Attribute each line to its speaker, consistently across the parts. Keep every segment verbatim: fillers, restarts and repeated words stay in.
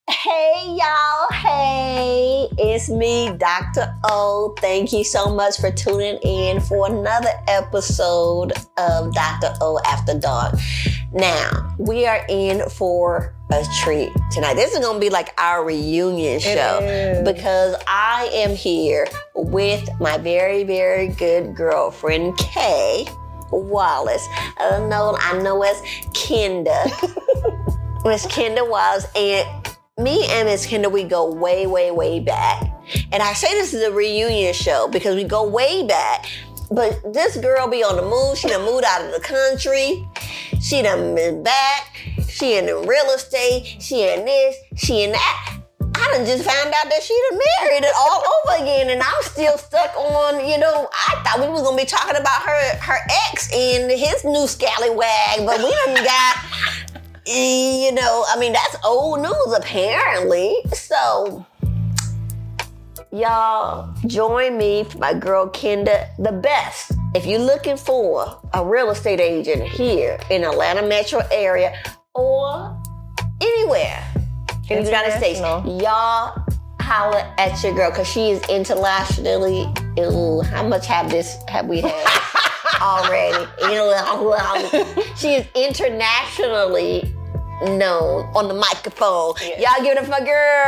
Speaker 1: Hey y'all, hey, it's me, Doctor O. Thank you so much for tuning in for another episode of Doctor O After Dark. Now, we are in for a treat tonight. This is going to be like our reunion show because I am here with my very, very good girlfriend, Kay Wallace. I know, I know as Kenda. Miss Kenda Wallace, and me and Miss Kenda, we go way, way, way back. And I say this is a reunion show because we go way back. But this girl be on the move. She done moved out of the country. She done been back. She in the real estate. She in this. She in that. I done just found out that she done married it all over again. And I'm still stuck on, you know, I thought we was going to be talking about her, her ex and his new scallywag. But we done got... You know, I mean, that's old news, apparently. So, y'all, join me for my girl, Kenda, the best. If you're looking for a real estate agent here in Atlanta metro area or anywhere in the United States, y'all holler at your girl because she is internationally. Ew, how much have this have we had already? You know, she is internationally known on the microphone. Yes. Y'all give it up for my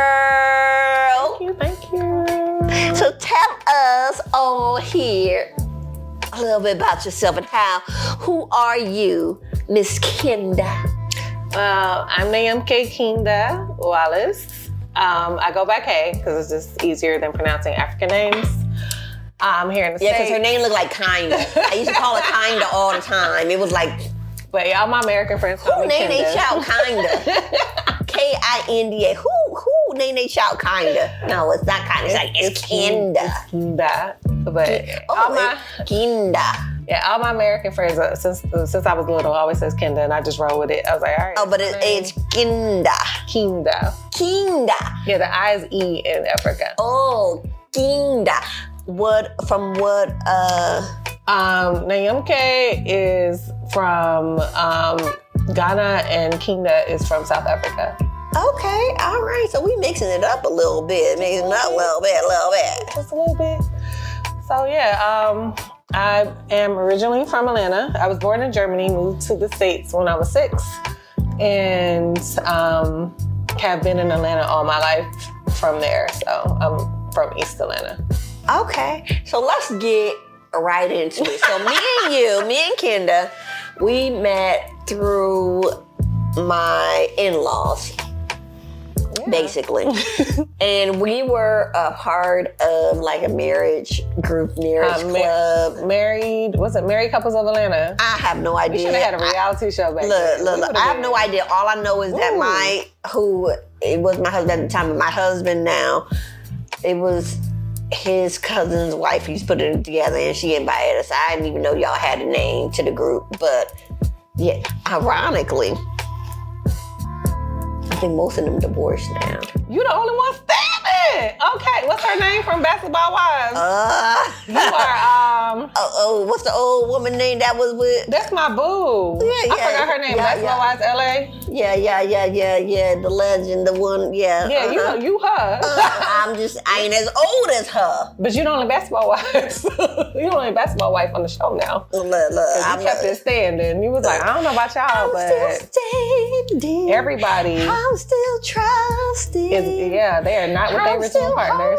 Speaker 1: girl.
Speaker 2: Thank you, thank you.
Speaker 1: So tell us on here a little bit about yourself and how, who are you, Miss Kenda?
Speaker 2: Well, I'm Nayam K. Kenda Wallace. Um, I go by K because it's just easier than pronouncing African names. I'm here in the
Speaker 1: Yeah,
Speaker 2: States.
Speaker 1: because her name looked like Kinda. I used to call her Kinda all the time. It was like...
Speaker 2: But y'all, my American friends call
Speaker 1: who
Speaker 2: me
Speaker 1: name they
Speaker 2: Kenda.
Speaker 1: child Kinda? K I N D A. Who who name they child Kinda? No, it's not Kinda. It's like it's Kenda.
Speaker 2: It's Kenda. But
Speaker 1: oh,
Speaker 2: all my
Speaker 1: Kenda.
Speaker 2: Yeah, all my American friends uh, since uh, since I was little always says Kenda, and I just roll with it. I was like, all right.
Speaker 1: Oh, but it, it's Kenda.
Speaker 2: Kenda.
Speaker 1: Kenda.
Speaker 2: Yeah, the I is E in Africa.
Speaker 1: Oh, Kenda. What from what? Uh.
Speaker 2: Um, Nayamke is from um, Ghana and Kenda is from South Africa.
Speaker 1: Okay, all right. So we mixing it up a little bit, mixing it up a little bit, a little bit,
Speaker 2: just a little bit. So yeah, um, I am originally from Atlanta. I was born in Germany, moved to the States when I was six, and um, have been in Atlanta all my life from there. So I'm from East Atlanta.
Speaker 1: Okay, so let's get right into it. So me and you, me and Kenda, we met through my in-laws, yeah. basically. And we were a part of like a marriage group, marriage uh, club.
Speaker 2: Ma- married, was it Married Couples of Atlanta?
Speaker 1: I have no idea.
Speaker 2: We should have had a reality I, show back
Speaker 1: look,
Speaker 2: then.
Speaker 1: Look, look, I have no idea. All I know is Ooh. that my, who, it was my husband at the time, but my husband now, it was his cousin's wife. He's putting it together and she invited us. I didn't even know y'all had a name to the group. But yeah, ironically, I think most of them divorced now.
Speaker 2: You the only one standing. Okay, what's her name from Basketball Wives?
Speaker 1: Uh,
Speaker 2: you are, um...
Speaker 1: Oh, oh, what's the old woman name that was with?
Speaker 2: That's my boo.
Speaker 1: Yeah, yeah.
Speaker 2: I forgot her name.
Speaker 1: Yeah,
Speaker 2: Basketball
Speaker 1: yeah.
Speaker 2: Wives L A?
Speaker 1: Yeah, yeah, yeah, yeah, yeah. The legend, the one, yeah.
Speaker 2: Yeah, uh-huh. you you her.
Speaker 1: uh, I'm just, I ain't as old as her.
Speaker 2: But you the only Basketball Wives. You the only Basketball wife on the show now.
Speaker 1: Look, look.
Speaker 2: You kept it standing. You was like, I don't know about y'all,
Speaker 1: I'm
Speaker 2: but
Speaker 1: still standing.
Speaker 2: Everybody.
Speaker 1: I'm still trusting.
Speaker 2: Is, yeah, they are not with their original partners.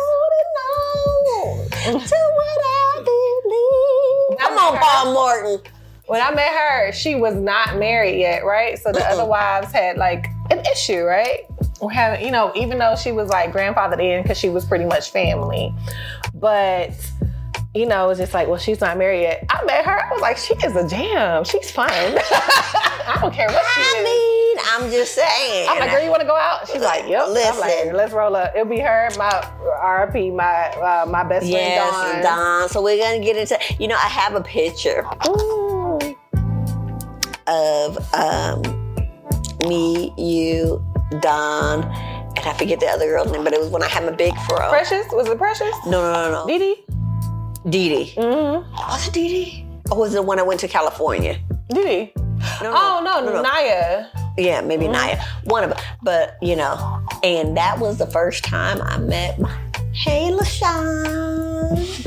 Speaker 1: To what I believe. Come on, Paul Morton.
Speaker 2: When I met her, she was not married yet, right? So the uh-uh. other wives had like an issue, right? We're having, you know, even though she was like grandfathered in because she was pretty much family, but you know, it's just like, well, she's not married yet. I met her. I was like, she is a jam. She's fun. I don't care what she
Speaker 1: I
Speaker 2: is.
Speaker 1: I mean, I'm just saying.
Speaker 2: I'm like, girl, you want to go out? She's like, yep.
Speaker 1: Listen.
Speaker 2: I'm like, let's roll up. It'll be her, my R I P, my uh, my best
Speaker 1: yes,
Speaker 2: friend, Dawn.
Speaker 1: Dawn. So we're going to get into, you know, I have a picture Ooh. of um, me, you, Dawn, and I forget the other girl's name, but it was when I had my big fro.
Speaker 2: Precious? Was it Precious?
Speaker 1: No, no, no, no.
Speaker 2: Dee Dee?
Speaker 1: Dee Dee.
Speaker 2: Mm-hmm.
Speaker 1: Was it Dee Dee? Or was it the one I went to California?
Speaker 2: Dee Dee.
Speaker 1: No, no,
Speaker 2: oh, no,
Speaker 1: no, no.
Speaker 2: Naya.
Speaker 1: Yeah, maybe mm-hmm. Naya. One of them. But, you know, And that was the first time I met my, hey, LaShawn.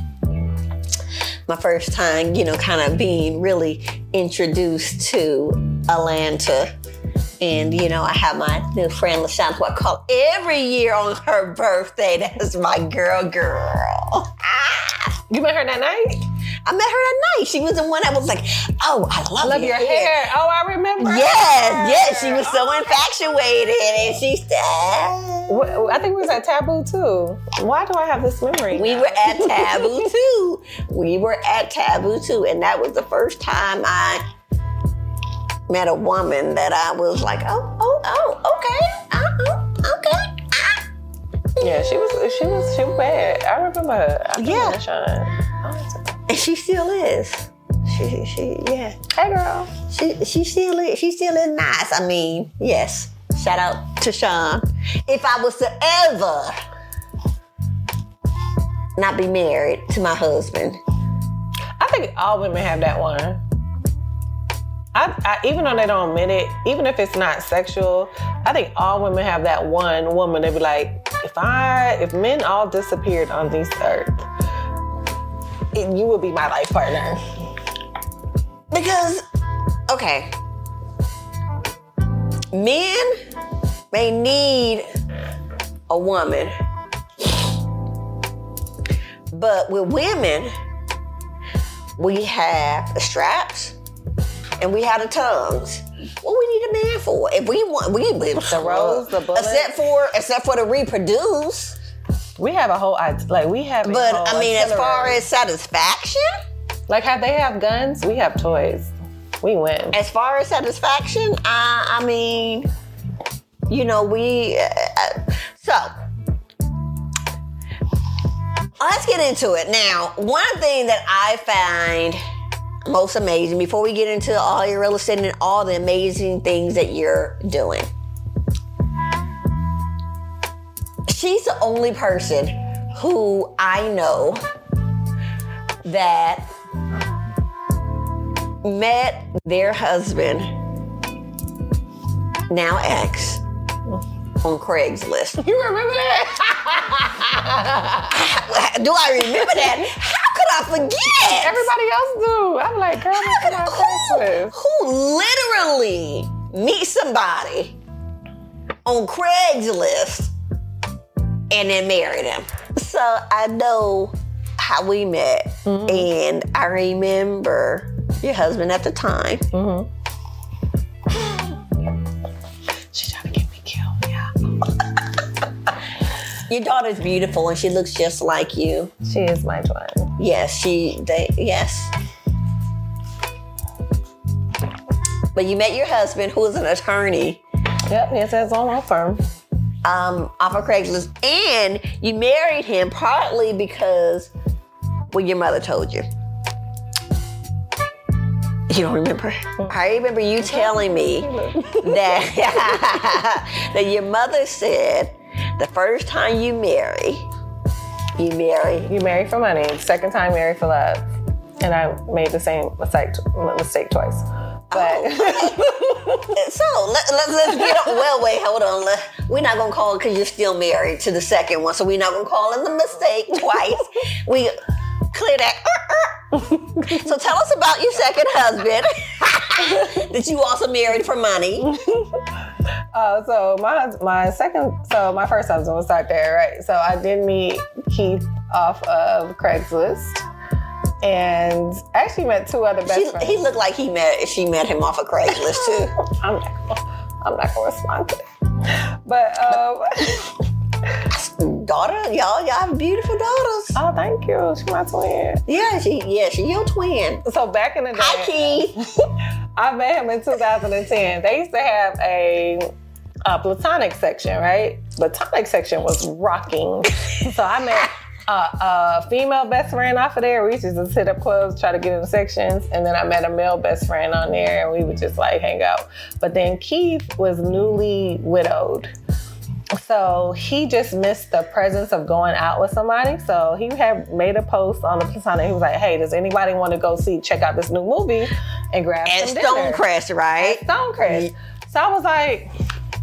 Speaker 1: My first time, you know, kind of being really introduced to Atlanta. And, you know, I have my new friend LaShawn, who I call every year on her birthday. That's my girl, girl. Ah.
Speaker 2: You met her that night?
Speaker 1: I met her that night. She was the one that was like, oh, I love,
Speaker 2: I love your, your hair. hair. Oh, I remember.
Speaker 1: Yes, her. yes. She was so oh infatuated. And she said,
Speaker 2: I think we was at Taboo, too. Why do I have this memory?
Speaker 1: We
Speaker 2: now?
Speaker 1: were at Taboo, too. We were at Taboo, too. And that was the first time I met a woman that I was like, oh, oh, oh, okay. Uh-uh, okay. Ah.
Speaker 2: Yeah, she was, she was, she was bad. I remember her. I
Speaker 1: yeah.
Speaker 2: Her
Speaker 1: and she still is. She, she, yeah.
Speaker 2: Hey, girl.
Speaker 1: She, she still is. She still is nice. I mean, yes. Shout out to Sean. If I was to ever not be married to my husband,
Speaker 2: I think all women have that one. I, I, even though they don't admit it, even if it's not sexual, I think all women have that one woman. They be like, if I, if men all disappeared on this earth, it, you would be my life partner.
Speaker 1: Because, okay, men may need a woman, but with women, we have the straps and we have the tongues. What we need a man for? If we want, we
Speaker 2: the rose, the bullets.
Speaker 1: Except for, except for to reproduce.
Speaker 2: We have a whole, like we have. A
Speaker 1: but
Speaker 2: whole
Speaker 1: I mean,
Speaker 2: itinerary.
Speaker 1: as far as satisfaction,
Speaker 2: like have they have guns? We have toys. We win.
Speaker 1: As far as satisfaction, I, I mean, you know, we. Uh, so let's get into it now. One thing that I find most amazing, before we get into all your real estate and all the amazing things that you're doing, she's the only person who I know that met their husband, now ex, on Craigslist.
Speaker 2: You remember that?
Speaker 1: Do I remember that? How could I forget?
Speaker 2: Everybody else do. I'm like, girl, I'm on Craigslist.
Speaker 1: Who literally meets somebody on Craigslist and then married him. So I know how we met, mm-hmm. and I remember your husband at the time.
Speaker 2: Mm-hmm. She tried to get me killed, yeah.
Speaker 1: Your daughter's beautiful, and she looks just like you.
Speaker 2: She is my twin.
Speaker 1: Yes, she. They. Yes. But you met your husband, who is an attorney.
Speaker 2: Yep, he has his own law firm.
Speaker 1: Um, off of Craigslist, and you married him partly because, well, your mother told you. You don't remember? Mm-hmm. I remember you telling me that that your mother said the first time you marry, you marry.
Speaker 2: You marry for money. Second time, marry for love. And I made the same mistake, mistake twice. But
Speaker 1: oh. So let, let, let's get on. Well, wait, hold on. Let, we're not gonna call it because you're still married to the second one, so we're not gonna call it the mistake twice. We clear that. So tell us about your second husband that you also married for money.
Speaker 2: Uh, so my my second, so my first husband was out there, right? So I did meet Keith off of Craigslist. And I actually met two other best
Speaker 1: she,
Speaker 2: friends.
Speaker 1: He looked like he met she met him off of Craigslist too.
Speaker 2: I'm not, I'm not gonna respond to that. But um,
Speaker 1: daughter, y'all, y'all have beautiful daughters.
Speaker 2: Oh, thank you. She's my twin.
Speaker 1: Yeah, she yeah, she your twin.
Speaker 2: So back in the day,
Speaker 1: hi Keith.
Speaker 2: I met him in two thousand ten. They used to have a, a platonic section, right? Platonic section was rocking. So I met Uh, a female best friend off of there. We used to just hit up clubs, try to get in sections. And then I met a male best friend on there and we would just like hang out. But then Keith was newly widowed. So he just missed the presence of going out with somebody. So he had made a post on the Platonic. He was like, hey, does anybody want to go see, check out this new movie and grab
Speaker 1: At
Speaker 2: some dinner?
Speaker 1: Stonecrest, right?
Speaker 2: At Stonecrest. So I was like,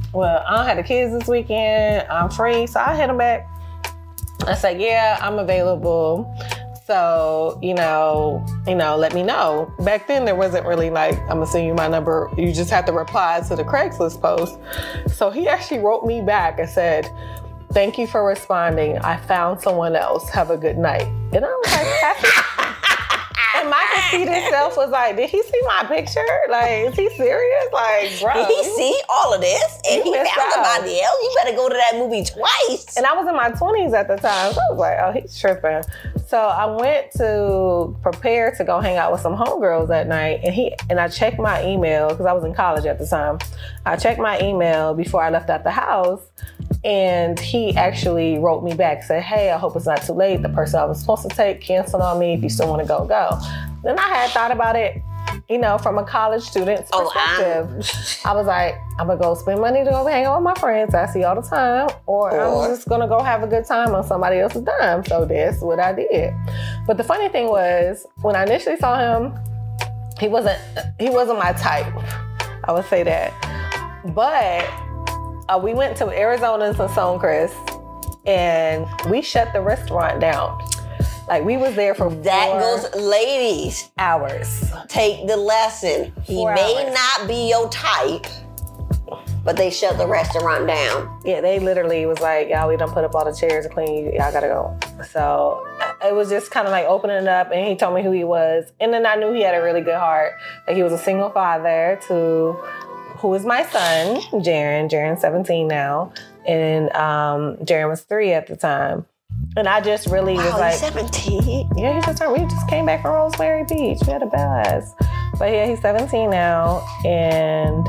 Speaker 2: well, I don't have the kids this weekend. I'm free. So I hit him back. I said, yeah, I'm available. So, you know, you know, let me know. Back then, there wasn't really like, I'm gonna send you my number. You just have to reply to the Craigslist post. So he actually wrote me back and said, thank you for responding. I found someone else. Have a good night. And I was like, happy. And my conceited self was like, did he see my picture? Like, is he serious? Like, bro.
Speaker 1: Did he see all of this? And he found
Speaker 2: out.
Speaker 1: somebody else? You better go to that movie twice.
Speaker 2: And I was in my twenties at the time. So I was like, oh, he's tripping. So I went to prepare to go hang out with some homegirls that night. And he and I checked my email, because I was in college at the time. I checked my email before I left out the house. And he actually wrote me back, said, hey, I hope it's not too late. The person I was supposed to take canceled on me. If you still want to go, go. Then I had thought about it, you know, from a college student's perspective. Oh, I was like, I'm going to go spend money to go hang out with my friends I see all the time. Or, or I'm just going to go have a good time on somebody else's dime. So that's what I did. But the funny thing was, when I initially saw him, he wasn't, he wasn't my type. I would say that. But Uh, we went to Arizona's and Stonecrest, and we shut the restaurant down. Like, we was there for
Speaker 1: that
Speaker 2: four
Speaker 1: goes, ladies,
Speaker 2: hours.
Speaker 1: Take the lesson. He
Speaker 2: Four
Speaker 1: may
Speaker 2: hours.
Speaker 1: not be your type, but they shut the restaurant down.
Speaker 2: Yeah, they literally was like, y'all, we done put up all the chairs and clean. Y'all gotta go. So it was just kind of like opening it up, and he told me who he was. And then I knew he had a really good heart. Like, he was a single father to who is my son, Jaren. Jaren's seventeen now. And um, Jaren was three at the time. And I just really
Speaker 1: wow,
Speaker 2: was like...
Speaker 1: he's seventeen?
Speaker 2: Yeah, he just turned... We just came back from Rosemary Beach. We had a blast. But yeah, he's seventeen now. And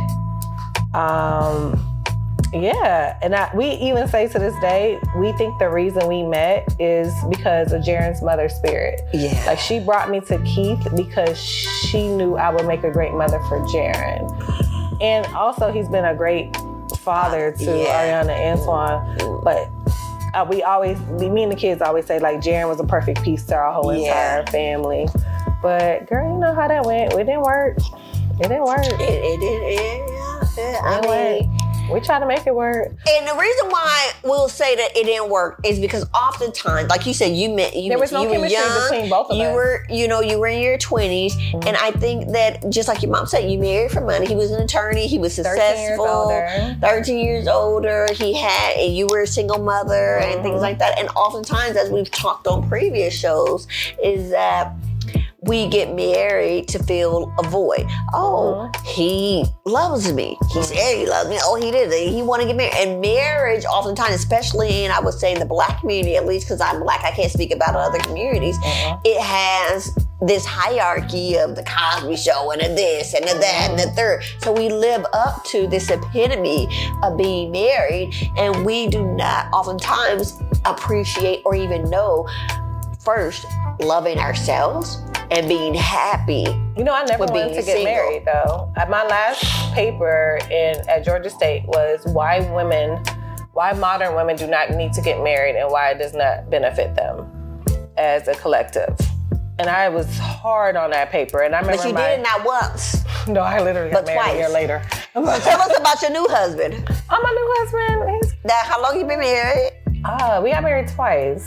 Speaker 2: um, yeah. And I, we even say to this day, we think the reason we met is because of Jaren's mother's spirit.
Speaker 1: Yeah.
Speaker 2: Like, she brought me to Keith because she knew I would make a great mother for Jaren. And also, he's been a great father to yeah. Ariana and Antoine. But uh, we always, me and the kids always say, like, Jaren was a perfect piece to our whole yeah. entire family. But, girl, you know how that went. It didn't work. It didn't work. It,
Speaker 1: it didn't, yeah. yeah. I
Speaker 2: it
Speaker 1: mean...
Speaker 2: We try to make it work.
Speaker 1: And the reason why we'll say that it didn't work is because oftentimes, like you said, you met you,
Speaker 2: there was no
Speaker 1: you were
Speaker 2: chemistry
Speaker 1: young,
Speaker 2: between both of
Speaker 1: you
Speaker 2: us.
Speaker 1: were, you know, you were in your twenties, mm-hmm. and I think that just like your mom said, you married for money. He was an attorney. He was successful.
Speaker 2: thirteen years older.
Speaker 1: thirteen years older. He had, and you were a single mother mm-hmm. and things like that. And oftentimes, as we've talked on previous shows, is that we get married to fill a void. Oh, mm-hmm. he loves me. He said he loves me. Oh, he did. He want to get married. And marriage, oftentimes, especially in, I would say, in the Black community, at least because I'm Black, I can't speak about other communities, mm-hmm. it has this hierarchy of the Cosby Show and the this and the that mm-hmm. and the third. So we live up to this epitome of being married, and we do not oftentimes appreciate or even know, first, loving ourselves and being happy.
Speaker 2: You know, I never wanted to get
Speaker 1: single.
Speaker 2: married, though. At my last paper in at Georgia State was why women, why modern women do not need to get married and why it does not benefit them as a collective. And I was hard on that paper. And I remember
Speaker 1: But you
Speaker 2: my,
Speaker 1: did it not once.
Speaker 2: No, I literally got
Speaker 1: but
Speaker 2: married
Speaker 1: twice.
Speaker 2: a year later.
Speaker 1: So tell us about your new husband.
Speaker 2: Oh, my new husband. He's,
Speaker 1: that, how long you been married?
Speaker 2: Uh, we got married twice.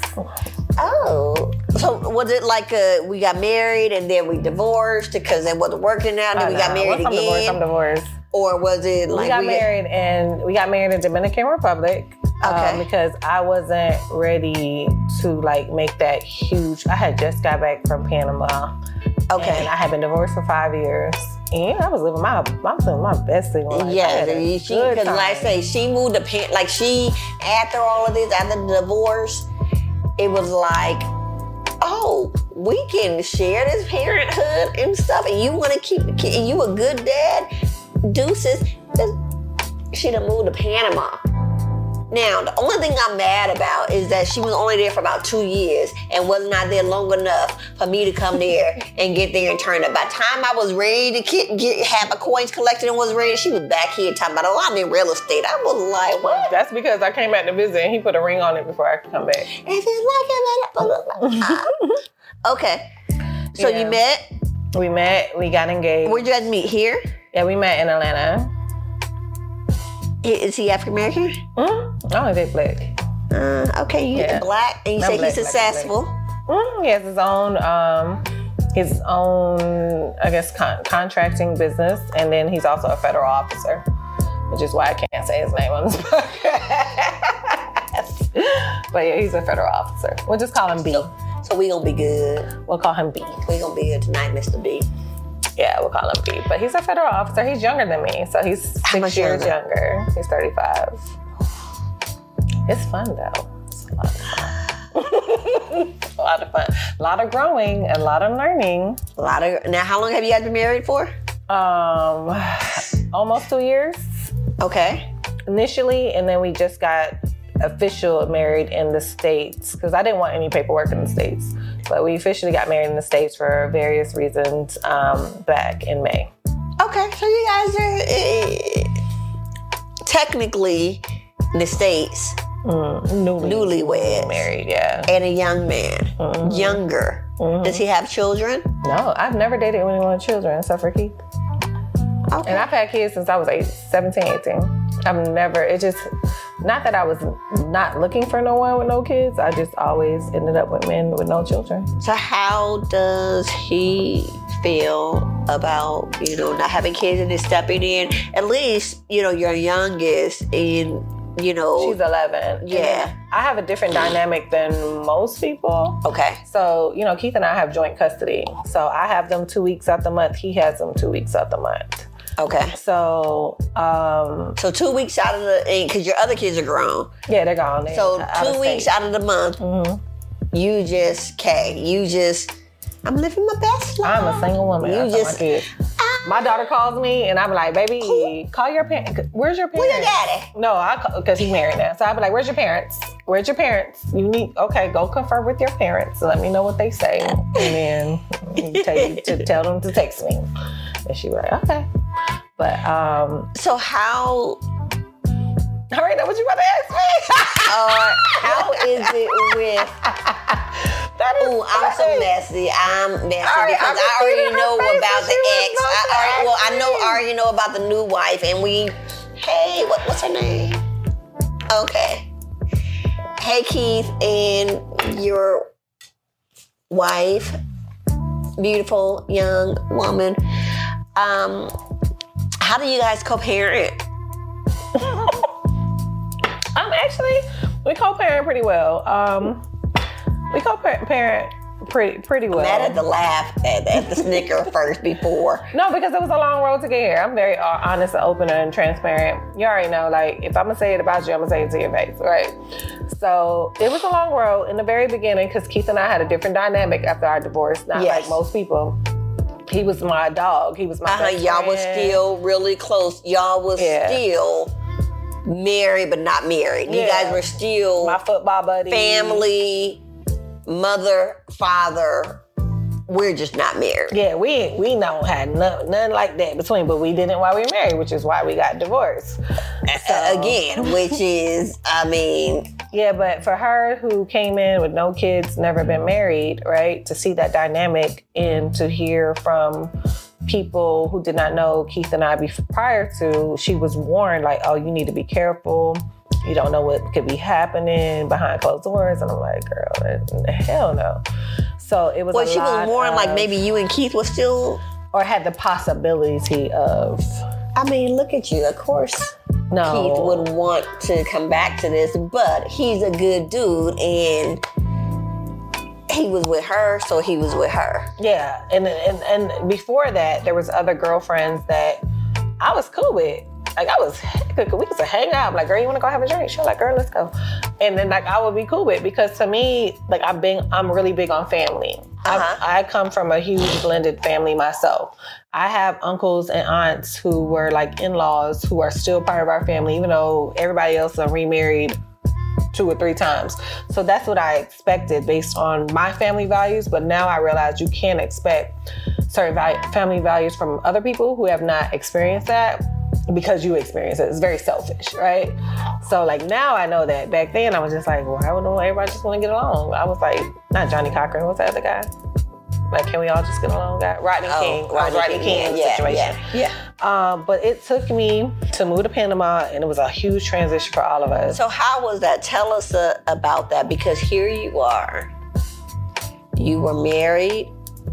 Speaker 1: Oh. So was it like uh, we got married and then we divorced because it wasn't working out and then
Speaker 2: oh,
Speaker 1: we
Speaker 2: no.
Speaker 1: got married
Speaker 2: Once
Speaker 1: again?
Speaker 2: I'm divorced, I'm divorced.
Speaker 1: Or was it like
Speaker 2: we got
Speaker 1: we
Speaker 2: married and we got married in Dominican Republic.
Speaker 1: Okay.
Speaker 2: Um, because I wasn't ready to like make that huge. I had just got back from Panama.
Speaker 1: Okay.
Speaker 2: And I had been divorced for five years. And I was living my, I was living my best single life.
Speaker 1: Yeah, because like I say, she moved to Pan, like she, after all of this, after the divorce, it was like, oh, we can share this parenthood and stuff, and you want to keep the kid, and you a good dad, deuces. She done moved to Panama. Now, the only thing I'm mad about is that she was only there for about two years and was not there long enough for me to come there and get there and turn up. By the time I was ready to get, get have my coins collected and was ready, she was back here talking about, oh, I'm in real estate. I was like, what?
Speaker 2: That's because I came back to visit and he put a ring on it before I could come back.
Speaker 1: If it's like okay. So yeah. You met?
Speaker 2: We met. We got engaged.
Speaker 1: Where'd you guys meet? Here?
Speaker 2: Yeah, we met in Atlanta.
Speaker 1: Is he African American?
Speaker 2: Mm-hmm. I don't think black.
Speaker 1: Uh, okay, you
Speaker 2: Yeah.
Speaker 1: black, and you
Speaker 2: I'm
Speaker 1: say
Speaker 2: black,
Speaker 1: he's
Speaker 2: black,
Speaker 1: successful.
Speaker 2: Mm, he has his own, um, his own, I guess, con- contracting business, and then he's also a federal officer, which is why I can't say his name on this podcast. But yeah, he's a federal officer. We'll just call him B.
Speaker 1: So, so we gonna be good.
Speaker 2: We'll call him B.
Speaker 1: We gonna be good tonight, Mister B.
Speaker 2: Yeah, we'll call him B. But he's a federal officer. He's younger than me, so he's six
Speaker 1: How much
Speaker 2: years
Speaker 1: younger?
Speaker 2: younger. He's thirty-five. It's fun though. It's a lot of fun. a lot of fun. A lot of growing, a lot of learning.
Speaker 1: A lot of now. How long have you guys been married for?
Speaker 2: Um, almost two years
Speaker 1: Okay.
Speaker 2: initially, and then we just got official married in the States because I didn't want any paperwork in the States. But we officially got married in the States for various reasons um, back in May.
Speaker 1: Okay, so you guys are uh, technically in the States,
Speaker 2: Mm, newly,
Speaker 1: newlyweds,
Speaker 2: married, yeah.
Speaker 1: and a young man,
Speaker 2: Mhm.
Speaker 1: younger.
Speaker 2: Mhm.
Speaker 1: Does he have children?
Speaker 2: No, I've never dated anyone with children except for Keith.
Speaker 1: Okay.
Speaker 2: And I've had kids since I was eight, seventeen, eighteen. I've never, it just, not that I was not looking for no one with no kids. I just always ended up with men with no children.
Speaker 1: So how does he feel about, you know, not having kids and then stepping in? At least, you know, your youngest and, you know.
Speaker 2: She's eleven.
Speaker 1: Yeah.
Speaker 2: And I have a different dynamic than most people.
Speaker 1: Okay.
Speaker 2: So, you know, Keith and I have joint custody. So I have them two weeks out the month. He has them two weeks out the month.
Speaker 1: Okay.
Speaker 2: So, um,
Speaker 1: So two weeks out of the, because your other kids are grown.
Speaker 2: yeah, they're gone. They're
Speaker 1: So
Speaker 2: out of
Speaker 1: two weeks
Speaker 2: state.
Speaker 1: out of the month,
Speaker 2: Mhm.
Speaker 1: you just, Kay, you just, I'm living my best life.
Speaker 2: I'm a single woman.
Speaker 1: You
Speaker 2: I tell
Speaker 1: just,
Speaker 2: my kids. My daughter calls me and I'm like, baby, call your parents. Where's your parents?
Speaker 1: where your daddy?
Speaker 2: No, I because he's married now. So I'll be like, where's your parents? Where's your parents? You need, okay, go confer with your parents. Let me know what they say. And then you tell, you to tell them to text me. And she be like, okay. But, um,
Speaker 1: So how,
Speaker 2: I already know what you about to ask me.
Speaker 1: uh, how is it with,
Speaker 2: That is
Speaker 1: ooh, I'm so
Speaker 2: funny.
Speaker 1: messy. I'm messy
Speaker 2: All right,
Speaker 1: because
Speaker 2: I was
Speaker 1: I already
Speaker 2: seeing her
Speaker 1: know
Speaker 2: face
Speaker 1: about
Speaker 2: when
Speaker 1: the
Speaker 2: she was
Speaker 1: ex.
Speaker 2: about
Speaker 1: I
Speaker 2: to
Speaker 1: already, well,
Speaker 2: ask
Speaker 1: I know,
Speaker 2: me.
Speaker 1: I already know about the new wife, and we, hey, what, what's her name? Okay. Hey, Keith, and your wife, beautiful young woman. Um, how do you guys co-parent?
Speaker 2: Um, actually, we co-parent pretty well. Um, we co-parent pretty pretty well.
Speaker 1: Matt had to laugh at, at the snicker first before.
Speaker 2: No, because it was a long road to get here. I'm very uh, honest and open and transparent. You already know, like, if I'm gonna say it about you, I'm gonna say it to your face, right? So it was a long road in the very beginning because Keith and I had a different dynamic after our divorce. Not
Speaker 1: Yes.
Speaker 2: like most people. He was my dog. He was my
Speaker 1: Uh-huh,
Speaker 2: best
Speaker 1: y'all was
Speaker 2: friend.
Speaker 1: still really close. Y'all was
Speaker 2: Yeah.
Speaker 1: still married, but not married. You
Speaker 2: Yeah.
Speaker 1: guys were still
Speaker 2: my football buddy.
Speaker 1: family, mother, father. We're just not married.
Speaker 2: Yeah, we we don't had none, none like that between, but we didn't while we were married, which is why we got divorced. So,
Speaker 1: Again, which is, I mean,
Speaker 2: yeah, but for her who came in with no kids, never been married, right, to see that dynamic and to hear from people who did not know Keith and I before, prior to, she was warned like, oh, you need to be careful. You don't know what could be happening behind closed doors. And I'm like, girl, hell no. So it was
Speaker 1: well,
Speaker 2: a
Speaker 1: she
Speaker 2: lot
Speaker 1: was warned like
Speaker 2: of-
Speaker 1: maybe you and Keith were still,
Speaker 2: or had the possibility of,
Speaker 1: I mean, look at you. Of course,
Speaker 2: no.
Speaker 1: Keith would want to come back to this, but he's a good dude and he was with her, so he was with her.
Speaker 2: Yeah, and, and and before that, there was other girlfriends that I was cool with. Like, I was, we used to hang out. I'm like, girl, you want to go have a drink? She was like, girl, let's go. And then, like, I would be cool with it because to me, like, I've been, I'm really big on family.
Speaker 1: Uh-huh.
Speaker 2: I, I come from a huge blended family myself. I have uncles and aunts who were like in-laws who are still part of our family, even though everybody else are remarried two or three times. So that's what I expected based on my family values. But now I realize you can't expect certain value, family values from other people who have not experienced that because you experience it. It's very selfish, right? So like now I know that. Back then I was just like, well, I don't know, everybody just want to get along. I was like, not Johnny Cochran, what's that other guy? Like, can we all just get along? Guy? Rodney
Speaker 1: Oh,
Speaker 2: King. I was
Speaker 1: Rodney
Speaker 2: Rodney
Speaker 1: King,
Speaker 2: King
Speaker 1: yeah,
Speaker 2: situation.
Speaker 1: yeah, yeah.
Speaker 2: Um, but it took me to move to Panama, and it was a huge transition for all of us.
Speaker 1: So how was that? Tell us uh, about that, because here you are. You were married.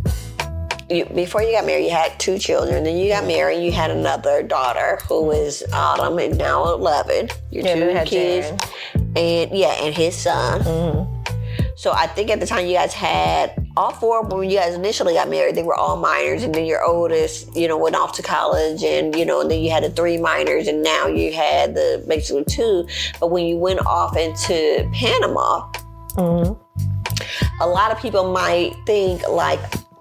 Speaker 1: You, before you got married, you had two children. Then you got married. You had another daughter who is Autumn and now eleven. Your
Speaker 2: Yeah,
Speaker 1: two
Speaker 2: then I had
Speaker 1: kids,
Speaker 2: Jaren.
Speaker 1: and yeah, and his son.
Speaker 2: Mm-hmm.
Speaker 1: So I think at the time you guys had all four. When you guys initially got married, they were all minors, and then your oldest, you know, went off to college, and you know, and then you had the three minors, and now you had the basically two. But when you went off into Panama,
Speaker 2: Mm-hmm.
Speaker 1: a lot of people might think like,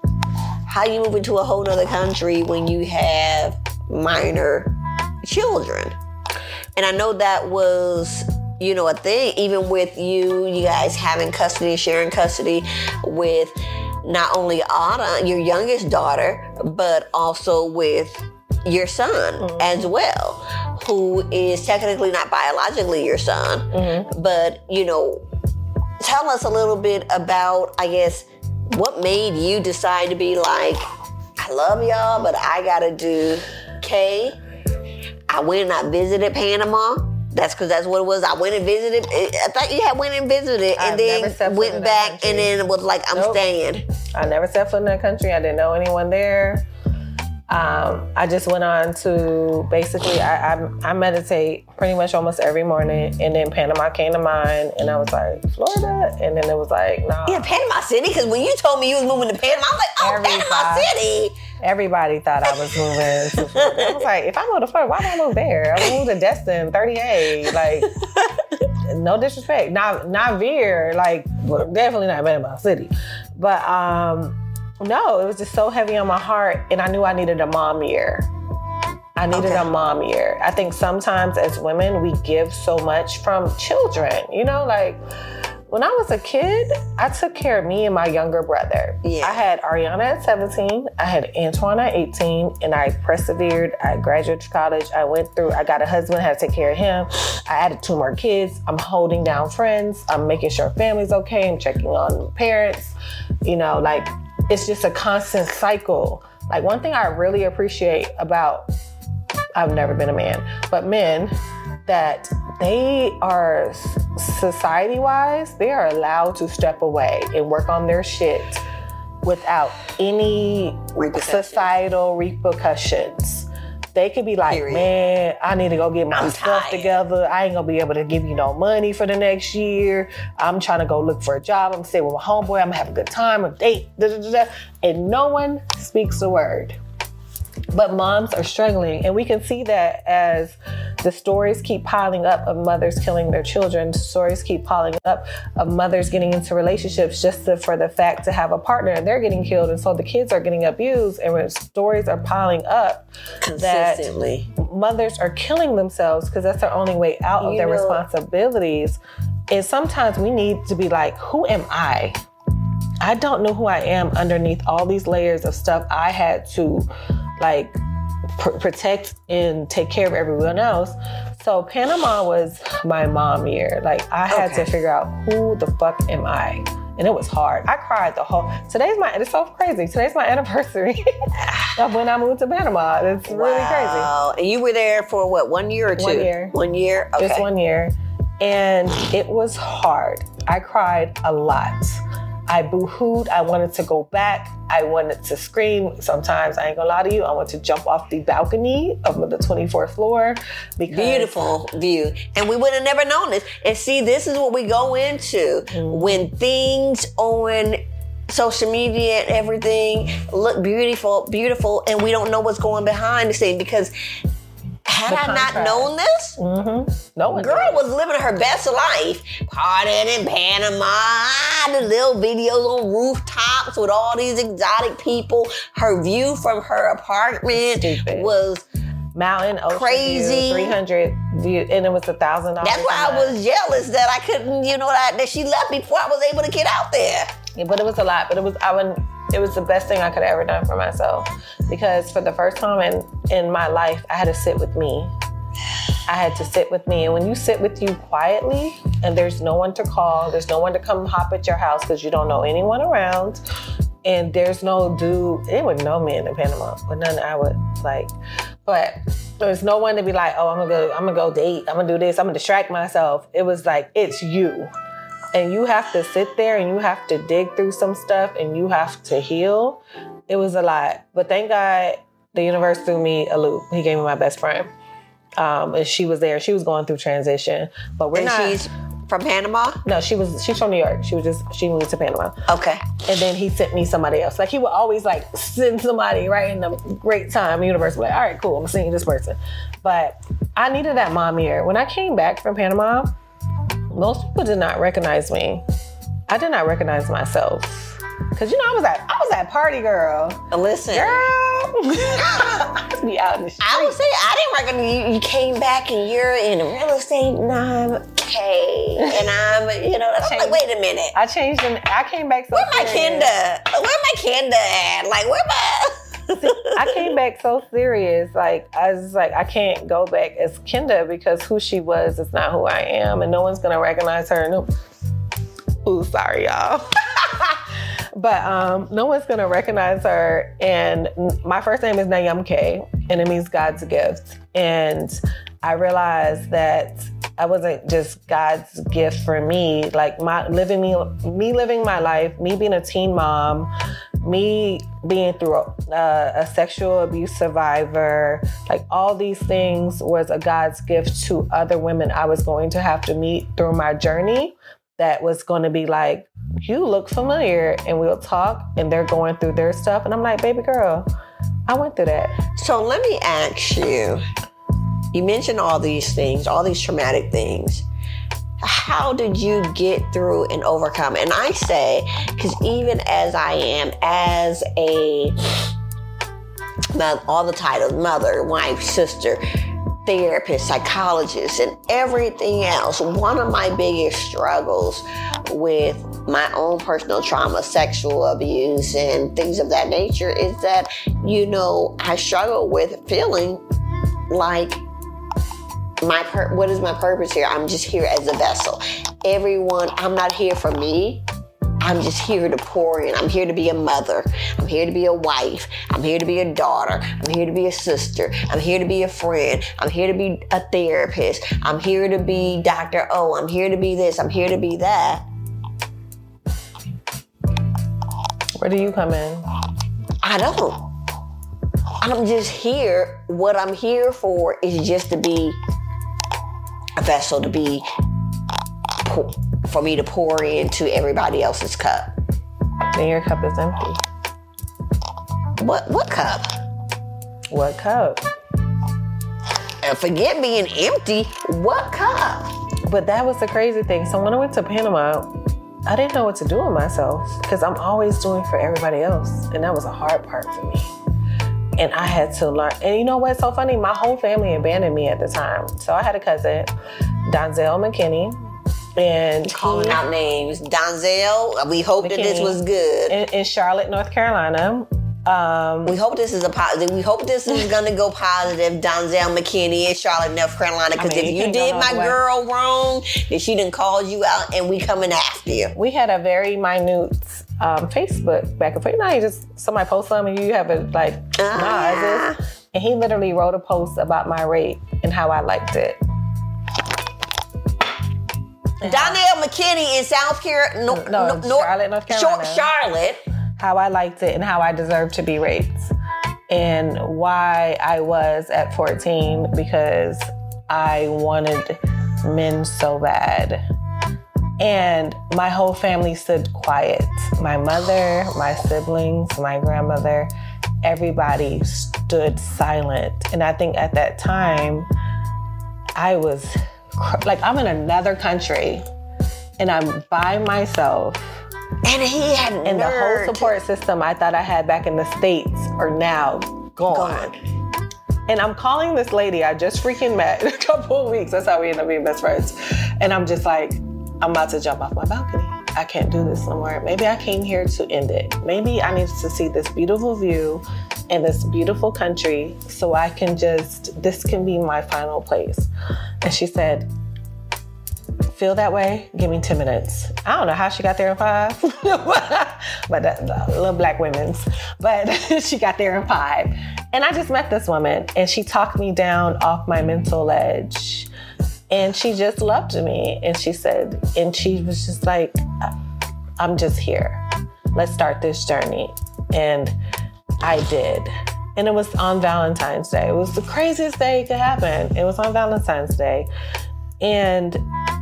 Speaker 1: how you move into a whole nother country when you have minor children? And I know that was, you know, a thing, even with you, you guys having custody, sharing custody with not only Autumn, your youngest daughter, but also with your son mm-hmm. as well, who is technically not biologically your son. Mm-hmm. But, you know, tell us a little bit about, I guess, what made you decide to be like, I love y'all, but I gotta do K. I went and I visited Panama. That's because that's what it was. I went and visited. I thought you had went and visited, and
Speaker 2: I've
Speaker 1: then went back, and then was like, I'm
Speaker 2: nope.
Speaker 1: staying.
Speaker 2: I never set foot in that country. I didn't know anyone there. Um, I just went on to basically, I, I I meditate pretty much almost every morning, and then Panama came to mind, and I was like, Florida? And then it was like, no. Nah.
Speaker 1: Yeah, Panama City, because when you told me you was moving to Panama, I was like, oh, everybody, Panama City.
Speaker 2: Everybody thought I was moving to Florida. I was like, if I move to Florida, why would I move there? I moved to Destin, thirty-eight, like, no disrespect. Not, not Veer, like, well, definitely not Panama City. But, um, no, it was just so heavy on my heart, and I knew I needed a mom year. I needed okay. a mom year. I think sometimes as women, we give so much from children. You know, like when I was a kid, I took care of me and my younger brother. Yeah. I had Ariana at seventeen, I had Antoine at eighteen, and I persevered. I graduated college. I went through, I got a husband, had to take care of him. I added two more kids. I'm holding down friends. I'm making sure family's okay. I'm checking on parents. You know, like, it's just a constant cycle. Like, one thing I really appreciate about, I've never been a man, but men, that they are, society-wise, they are allowed to step away and work on their shit without any societal repercussions. They could be like, Period. man, I need to go get my I'm stuff tired. together. I ain't gonna be able to give you no money for the next year. I'm trying to go look for a job. I'm gonna stay with my homeboy. I'm gonna have a good time, a date, da, da, da, da. And no one speaks a word. But moms are struggling, and we can see that as the stories keep piling up of mothers killing their children. Stories keep piling up of mothers getting into relationships just to, for the fact to have a partner, and they're getting killed, and so the kids are getting abused, and when stories are piling up consistently, that mothers are killing themselves because that's their only way out of you their know, responsibilities. And sometimes we need to be like, who am I? I don't know who I am underneath all these layers of stuff I had to like pr- protect and take care of everyone else. So Panama was my mom year. Like, I had okay. to figure out, who the fuck am I? And it was hard. I cried the whole, today's my, it's so crazy. Today's my anniversary of when I moved to Panama. It's wow. really crazy.
Speaker 1: And you were there for what, one year or two?
Speaker 2: One year.
Speaker 1: One year? Okay.
Speaker 2: Just one year. And it was hard. I cried a lot. I boo-hooed. I wanted to go back. I wanted to scream. Sometimes, I ain't gonna lie to you, I want to jump off the balcony of the twenty-fourth floor. Because
Speaker 1: beautiful view. And we would have never known this. And see, this is what we go into mm-hmm. when things on social media and everything look beautiful, beautiful, and we don't know what's going behind the scene, because had I not known this,
Speaker 2: mm-hmm. no one
Speaker 1: girl
Speaker 2: knows.
Speaker 1: was living her best life, partying in Panama, the little videos on rooftops with all these exotic people. Her view from her apartment
Speaker 2: Stupid.
Speaker 1: was
Speaker 2: mountain, ocean
Speaker 1: crazy,
Speaker 2: view, three hundred view, and it was a thousand dollars.
Speaker 1: That's why I was jealous that I couldn't, you know, that, that she left before I was able to get out there.
Speaker 2: Yeah, but it was a lot. But it was I wouldn't. It was the best thing I could have ever done for myself, because for the first time in, in my life, I had to sit with me. I had to sit with me. And when you sit with you quietly and there's no one to call, there's no one to come hop at your house because you don't know anyone around, and there's no dude, it would know me in Panama, but none I would like. But there's no one to be like, oh, I'm gonna go, I'm gonna go date, I'm gonna do this, I'm gonna distract myself. It was like, it's you. And you have to sit there and you have to dig through some stuff and you have to heal. It was a lot. But thank God the universe threw me a loop. He gave me my best friend. Um, and she was there. She was going through transition. But we're
Speaker 1: and
Speaker 2: not.
Speaker 1: She's from Panama?
Speaker 2: No, she was. She's from New York. She was just. She moved to Panama.
Speaker 1: Okay.
Speaker 2: And then he sent me somebody else. Like he would always like send somebody right in the great time. The universe was like, all right, cool. I'm sending you this person. But I needed that mom year. When I came back from Panama, most people did not recognize me. I did not recognize myself. Cause you know I was that I was that party girl.
Speaker 1: Listen,
Speaker 2: girl, I be out in the street.
Speaker 1: I would say I didn't recognize you. You came back and you're in real estate, and I'm okay, and I'm you know. I'm like, wait a minute.
Speaker 2: I changed and I came back. So
Speaker 1: where my
Speaker 2: serious.
Speaker 1: Kenda? Where my Kenda at? Like where my?
Speaker 2: I came back so serious. Like I was like I can't go back as Kenda because who she was is not who I am, and no one's gonna recognize her. No. Ooh, sorry, y'all. But um, no one's gonna recognize her. And my first name is Nayamke, and it means God's gift. And I realized that I wasn't just God's gift for me. Like my living me, me living my life, me being a teen mom, me being through a, a sexual abuse survivor, like all these things was a God's gift to other women I was going to have to meet through my journey. That was going to be like, you look familiar, and we'll talk, and they're going through their stuff. And I'm like, baby girl, I went through that.
Speaker 1: So let me ask you, you mentioned all these things, all these traumatic things. How did you get through and overcome? And I say, because even as I am, as a, all the titles, mother, wife, sister, therapist, psychologist, and everything else, one of my biggest struggles with my own personal trauma, sexual abuse, and things of that nature is that, you know, I struggle with feeling like my pur- what is my purpose here? I'm just here as a vessel. Everyone, I'm not here for me. I'm just here to pour in. I'm here to be a mother. I'm here to be a wife. I'm here to be a daughter. I'm here to be a sister. I'm here to be a friend. I'm here to be a therapist. I'm here to be Doctor O. I'm here to be this. I'm here to be that.
Speaker 2: Where do you come in?
Speaker 1: I don't. I'm just here. What I'm here for is just to be a vessel, to be for me to pour into everybody else's cup.
Speaker 2: Then your cup is empty.
Speaker 1: What what cup?
Speaker 2: What cup?
Speaker 1: And forget being empty. What cup?
Speaker 2: But that was the crazy thing. So when I went to Panama, I didn't know what to do with myself because I'm always doing for everybody else. And that was a hard part for me. And I had to learn. And you know what's so funny? My whole family abandoned me at the time. So I had a cousin, Donzel McKinney. And
Speaker 1: calling
Speaker 2: he,
Speaker 1: out names. Donzel, we hope McKinney, that this was good.
Speaker 2: In, in Charlotte, North Carolina. Um,
Speaker 1: we hope this is a positive. We hope this is going to go positive. Donzel McKinney in Charlotte, North Carolina. Because I mean, if you, you did my girl wrong, then she done called you out and we coming after you.
Speaker 2: We had a very minute um, Facebook back and forth. You know, you just, somebody post something and you have it like,
Speaker 1: uh,
Speaker 2: nah,
Speaker 1: yeah.
Speaker 2: this. And he literally wrote a post about my rape and how I liked it.
Speaker 1: Donzel McKinney in South Carolina. No,
Speaker 2: no, no, Charlotte, North Carolina.
Speaker 1: Charlotte.
Speaker 2: How I liked it and how I deserved to be raped. And why I was at fourteen, because I wanted men so bad. And my whole family stood quiet. My mother, my siblings, my grandmother, everybody stood silent. And I think at that time, I was like, I'm in another country and I'm by myself.
Speaker 1: And he had
Speaker 2: And the whole support system I thought I had back in the States are now gone. gone. And I'm calling this lady I just freaking met in a couple of weeks. That's how we ended up being best friends. And I'm just like, I'm about to jump off my balcony. I can't do this no more. Maybe I came here to end it. Maybe I need to see this beautiful view and this beautiful country so I can just, this can be my final place. And she said, feel that way? Give me ten minutes. I don't know how she got there in five, but that, little black women's, but she got there in five. And I just met this woman, and she talked me down off my mental ledge. And she just loved me. And she said, and she was just like, I'm just here. Let's start this journey. And I did. And it was on Valentine's Day. It was the craziest day it could happen. It was on Valentine's Day. And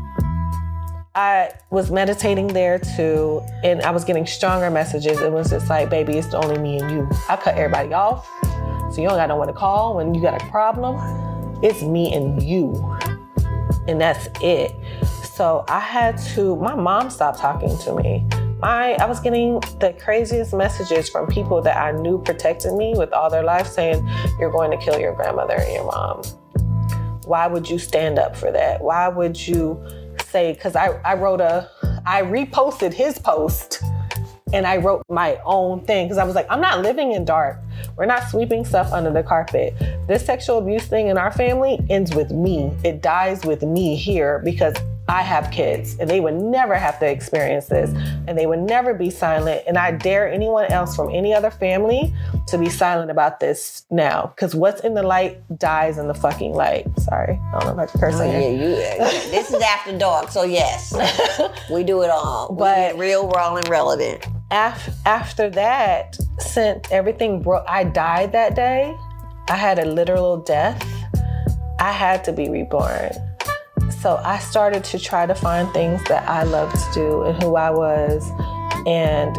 Speaker 2: I was meditating there too. And I was getting stronger messages. It was just like, baby, it's only me and you. I cut everybody off. So you don't got no one to call when you got a problem. It's me and you. And that's it. So I had to, my mom stopped talking to me. My, I was getting the craziest messages from people that I knew protected me with all their life saying, you're going to kill your grandmother and your mom. Why would you stand up for that? Why would you say, because I, I wrote a, I reposted his post and I wrote my own thing because I was like, I'm not living in dark. We're not sweeping stuff under the carpet. This sexual abuse thing in our family ends with me. It dies with me here because I have kids and they would never have to experience this and they would never be silent. And I dare anyone else from any other family to be silent about this now because what's in the light dies in the fucking light. Sorry, I don't know if I can curse
Speaker 1: oh,
Speaker 2: on
Speaker 1: yeah,
Speaker 2: here.
Speaker 1: you, this is after dark, so yes, we do it all. But we get real, raw, and relevant.
Speaker 2: Af- after that, since everything broke, I died that day. I had a literal death. I had to be reborn. So I started to try to find things that I loved to do and who I was. And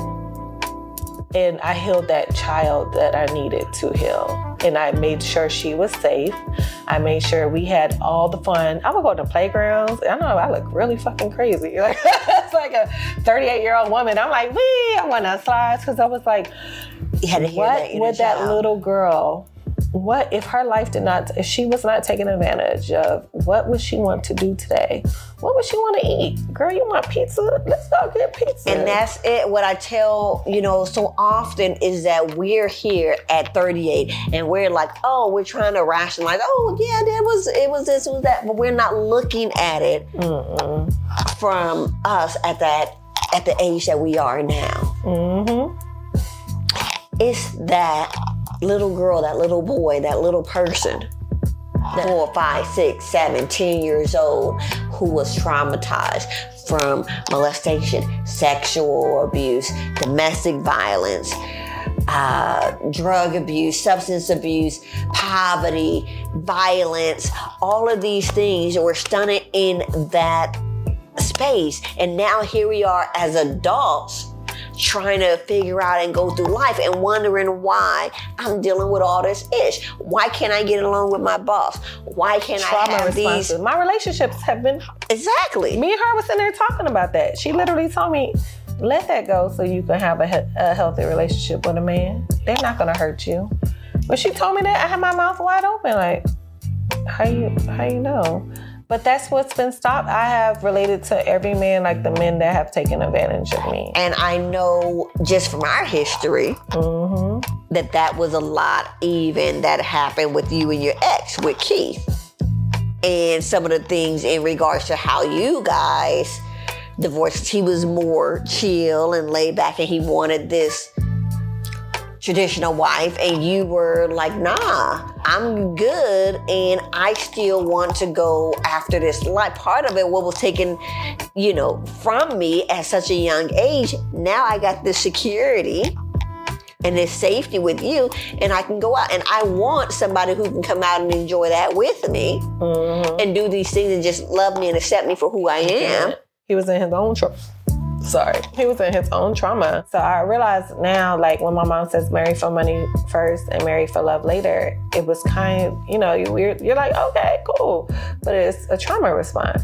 Speaker 2: and I healed that child that I needed to heal. And I made sure she was safe. I made sure we had all the fun. I would go to playgrounds. I know I look really fucking crazy. Like it's like a thirty-eight-year-old woman. I'm like, wee, I want to slide. Because I was like,
Speaker 1: you had to hear
Speaker 2: what
Speaker 1: that
Speaker 2: would that little girl... What if her life did not, if she was not taken advantage of, what would she want to do today? What would she want to eat? Girl, you want pizza? Let's go get pizza.
Speaker 1: And that's it. What I tell, you know, so often is that we're here at thirty-eight and we're like, oh, we're trying to rationalize, oh, yeah, that was, it was this, it was that. But we're not looking at it Mm-mm. from us at that, at the age that we are now.
Speaker 2: Mm-hmm.
Speaker 1: It's that little girl, that little boy, that little person, four, five, six, seven, ten years old, who was traumatized from molestation, sexual abuse, domestic violence, uh, drug abuse, substance abuse, poverty, violence, all of these things were stunted in that space. And now here we are as adults trying to figure out and go through life and wondering why I'm dealing with all this ish. Why can't I get along with my boss? Why can't
Speaker 2: Trauma
Speaker 1: I have these?
Speaker 2: My relationships have been...
Speaker 1: Exactly.
Speaker 2: Me and her was sitting there talking about that. She literally told me, let that go so you can have a, he- a healthy relationship with a man. They're not going to hurt you. When she told me that, I had my mouth wide open like, how you, how you know? But that's what's been stopped. I have related to every man, like the men that have taken advantage of me.
Speaker 1: And I know just from our history
Speaker 2: mm-hmm.
Speaker 1: that that was a lot even that happened with you and your ex, with Keith. And some of the things in regards to how you guys divorced, he was more chill and laid back and he wanted this traditional wife, and you were like, nah, I'm good and I still want to go after this life. Part of it, what was taken, you know, from me at such a young age, now I got this security and this safety with you, and I can go out and I want somebody who can come out and enjoy that with me
Speaker 2: mm-hmm.
Speaker 1: and do these things and just love me and accept me for who I am.
Speaker 2: He was in his own trouble. Sorry. He was in his own trauma. So I realized now, like when my mom says marry for money first and marry for love later, it was kind of, you know, you're, you're like, okay, cool. But it's a trauma response.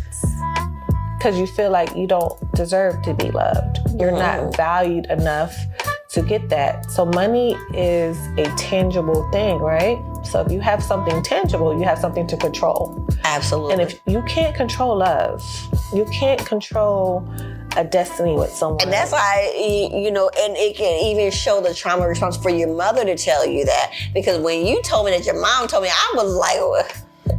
Speaker 2: Because you feel like you don't deserve to be loved. You're mm-hmm. not valued enough to get that. So money is a tangible thing, right? So if you have something tangible, you have something to control.
Speaker 1: Absolutely.
Speaker 2: And if you can't control love, you can't control a destiny with someone.
Speaker 1: And that's why, you know, and it can even show the trauma response for your mother to tell you that. Because when you told me that your mom told me, I was like,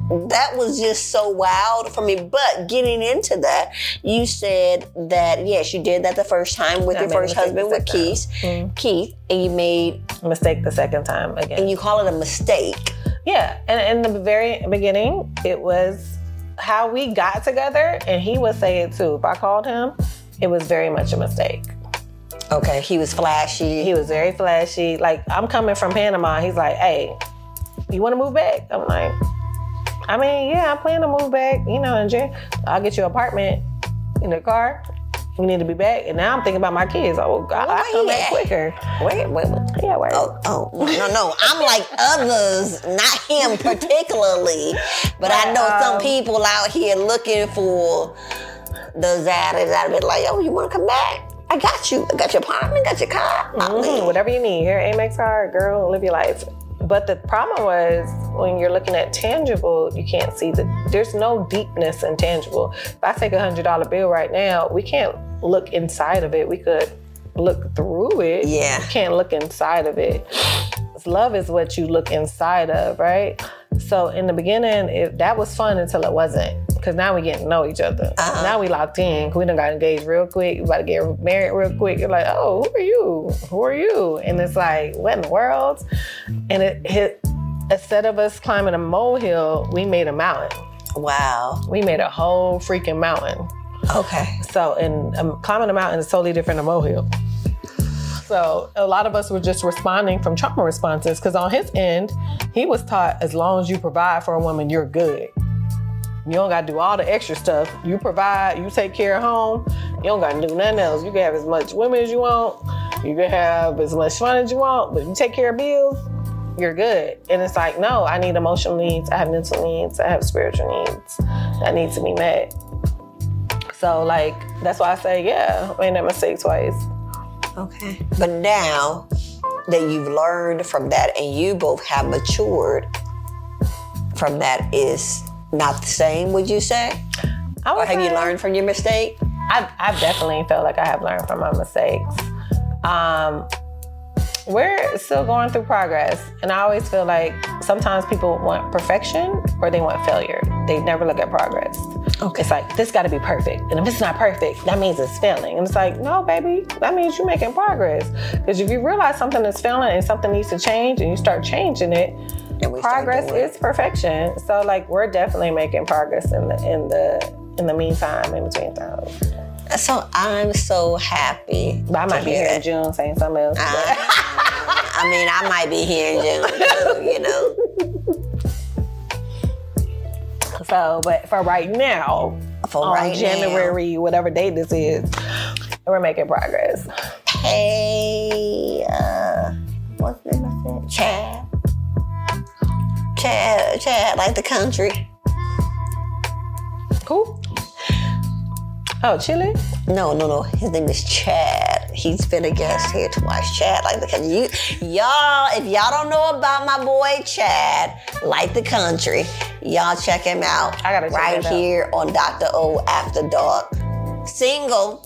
Speaker 1: that was just so wild for me. But getting into that, you said that, yes, you did that the first time with
Speaker 2: I
Speaker 1: your first husband, with Keith.
Speaker 2: Mm.
Speaker 1: Keith, and you made...
Speaker 2: a mistake the second time again.
Speaker 1: And you call it a mistake.
Speaker 2: Yeah, and in the very beginning, it was how we got together, and he would say it too. If I called him, it was very much a mistake.
Speaker 1: Okay, he was flashy.
Speaker 2: He was very flashy. Like, I'm coming from Panama. He's like, hey, you want to move back? I'm like, I mean, yeah, I plan to move back. You know, in Jan- I'll get you an apartment in the car. You need to be back. And now I'm thinking about my kids. Oh, God, I come back quicker.
Speaker 1: Wait, wait, wait.
Speaker 2: Yeah, wait.
Speaker 1: Oh, oh, no, no. I'm like others, not him particularly. But I know
Speaker 2: um,
Speaker 1: some people out here looking for the zaddies that be like, oh, you want to come back? I got you. I got your apartment, got your car.
Speaker 2: Mm-hmm. Whatever you need. Here, Amex card, girl, live your life. But the problem was when you're looking at tangible, you can't see the, there's no deepness in tangible. If I take a one hundred dollar bill right now, we can't look inside of it. We could look through it.
Speaker 1: Yeah.
Speaker 2: You can't look inside of it. Love is what you look inside of, right? So in the beginning, it, that was fun until it wasn't. Because now we getting to know each other. Uh-huh. Now we locked in. We done got engaged real quick. We about to get married real quick. You're like, oh, who are you? Who are you? And it's like, what in the world? And it hit, instead of us climbing a molehill, we made a mountain.
Speaker 1: Wow.
Speaker 2: We made a whole freaking mountain.
Speaker 1: Okay.
Speaker 2: So, and um, climbing a mountain is totally different than a molehill. So a lot of us were just responding from trauma responses because on his end, he was taught as long as you provide for a woman, you're good. You don't got to do all the extra stuff. You provide, you take care of home. You don't got to do nothing else. You can have as much women as you want. You can have as much fun as you want, but if you take care of bills, you're good. And it's like, no, I need emotional needs. I have mental needs. I have spiritual needs that need to be met. So like, that's why I say, yeah, I made that mistake twice.
Speaker 1: Okay. But now that you've learned from that and you both have matured from that, is not the same, would you say?
Speaker 2: I would
Speaker 1: or have
Speaker 2: say,
Speaker 1: you learned from your mistake?
Speaker 2: I, I definitely felt like I have learned from my mistakes. Um, we're still going through progress. And I always feel like sometimes people want perfection or they want failure. They never look at progress. Okay. It's like, this got to be perfect. And if it's not perfect, that means it's failing. And it's like, no, baby, that means you're making progress. Because if you realize something is failing and something needs to change and you start changing it, progress is perfection. So like, we're definitely making progress in the in the in the meantime, in between times.
Speaker 1: So I'm so happy.
Speaker 2: But I might be here in June saying something else. Uh,
Speaker 1: I mean, I might be here in June, too, you know.
Speaker 2: So, but for right now,
Speaker 1: for
Speaker 2: on
Speaker 1: right
Speaker 2: January,
Speaker 1: now.
Speaker 2: whatever date this is, we're making progress.
Speaker 1: Hey, uh, what's the name of it? Chad. Chad, Chad, like the country.
Speaker 2: Who? Oh, Chile?
Speaker 1: No, no, no. His name is Chad. He's been a guest here twice. Chad, like the country. You, y'all, if y'all don't know about my boy Chad, like the country, y'all check him out.
Speaker 2: I gotta check
Speaker 1: right
Speaker 2: it out.
Speaker 1: here on Doctor O After Dark. Single.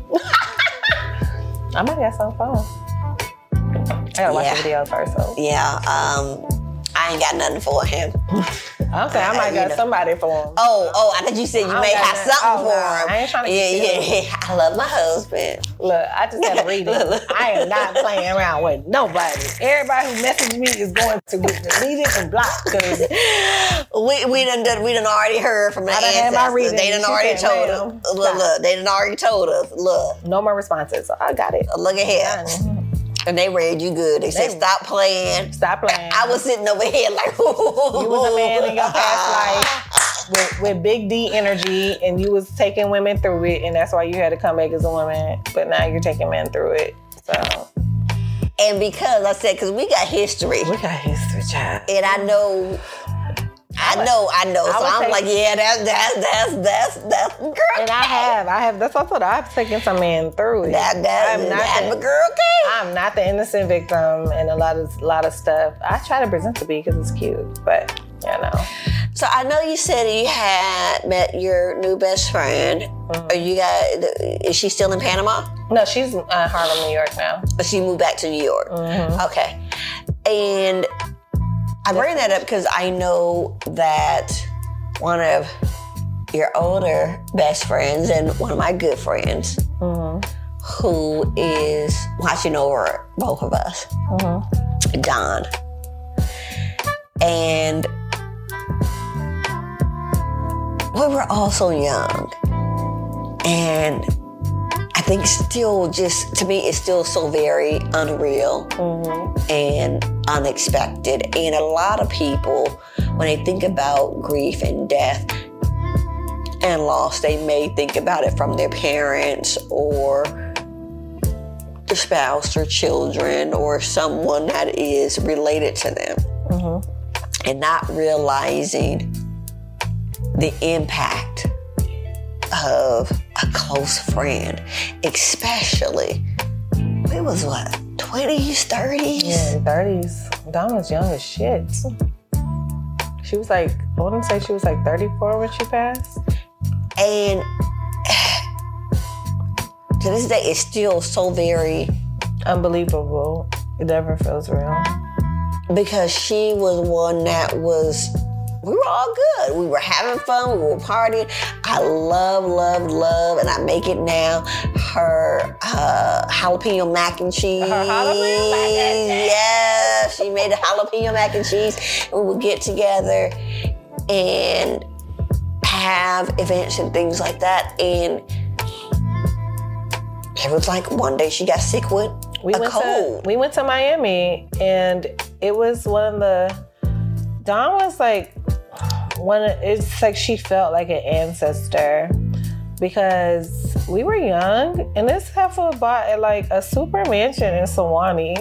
Speaker 2: I might get some fun. I gotta watch
Speaker 1: Yeah.
Speaker 2: the video first. So.
Speaker 1: Yeah, um, I ain't got nothing for him.
Speaker 2: I'm saying I might
Speaker 1: Uh,
Speaker 2: got
Speaker 1: know.
Speaker 2: somebody for him.
Speaker 1: Oh, oh, I thought you said you
Speaker 2: I
Speaker 1: may
Speaker 2: don't got
Speaker 1: have
Speaker 2: nothing.
Speaker 1: something
Speaker 2: Oh,
Speaker 1: for
Speaker 2: no.
Speaker 1: him.
Speaker 2: I ain't trying to
Speaker 1: yeah,
Speaker 2: get
Speaker 1: yeah, yeah. I love my husband.
Speaker 2: Look, I just had to read it. I am not playing around with nobody. Everybody who messaged me is going to get deleted and blocked. Cause
Speaker 1: We we done, done we done already heard from the
Speaker 2: I done had my
Speaker 1: ancestors.
Speaker 2: reading.
Speaker 1: They done
Speaker 2: She
Speaker 1: already
Speaker 2: said,
Speaker 1: told
Speaker 2: ma'am,
Speaker 1: us. Look, look, they done already told us. Look,
Speaker 2: no more responses. So I got it.
Speaker 1: look at here. And they read you good. They said,
Speaker 2: They-
Speaker 1: stop playing.
Speaker 2: Stop playing.
Speaker 1: I was sitting over here like,
Speaker 2: You was a man in your past life with, with big D energy, and you was taking women through it, and that's why you had to come back as a woman. But now you're taking men through it. So
Speaker 1: And because I said, because we got history.
Speaker 2: we got history, child.
Speaker 1: And I know, I know, I know.
Speaker 2: I
Speaker 1: So
Speaker 2: would
Speaker 1: I'm
Speaker 2: take-
Speaker 1: like, yeah, that's, that's, that's, that's, that's, girl.
Speaker 2: And I have, I have. That's also I've taken some men through it.
Speaker 1: That, that,
Speaker 2: I'm not
Speaker 1: that's
Speaker 2: the-
Speaker 1: my girl, okay?
Speaker 2: I'm not the innocent victim in a lot of lot of stuff. I try to present to be because it's cute, but you know.
Speaker 1: So I know you said you had met your new best friend.
Speaker 2: Mm-hmm.
Speaker 1: Are you got? Is she still in Panama?
Speaker 2: No, she's in uh, Harlem, New York now.
Speaker 1: But she moved back to New York.
Speaker 2: Mm-hmm.
Speaker 1: Okay. And I bring that up because I know that one of your older best friends and one of my good friends mm-hmm. who is watching over both of us, mm-hmm. John. And we were all so young. And I think still just, to me, it's still so very unreal mm-hmm. and unexpected. And a lot of people, when they think about grief and death and loss, they may think about it from their parents or their spouse or children or someone that is related to them. Mm-hmm. And not realizing the impact of a close friend, especially, it was what, twenties, thirties?
Speaker 2: Yeah, thirties. Dawn was young as shit. She was like, I want to say she was like thirty-four when she passed.
Speaker 1: And to this day, it's still so very
Speaker 2: unbelievable. It never feels real.
Speaker 1: Because she was one that was, we were all good. We were having fun. We were partying. I love, love, love, and I make it now, her uh, jalapeno mac and cheese.
Speaker 2: Her jalapeno mac and cheese.
Speaker 1: Yeah, she made a jalapeno mac and cheese. We would get together and have events and things like that. And it was like one day she got sick with
Speaker 2: we
Speaker 1: a
Speaker 2: went
Speaker 1: cold.
Speaker 2: To, we went to Miami, and it was one of the, Dawn was like, one. It's like she felt like an ancestor because we were young, and this heifer bought like a super mansion in Sewanee.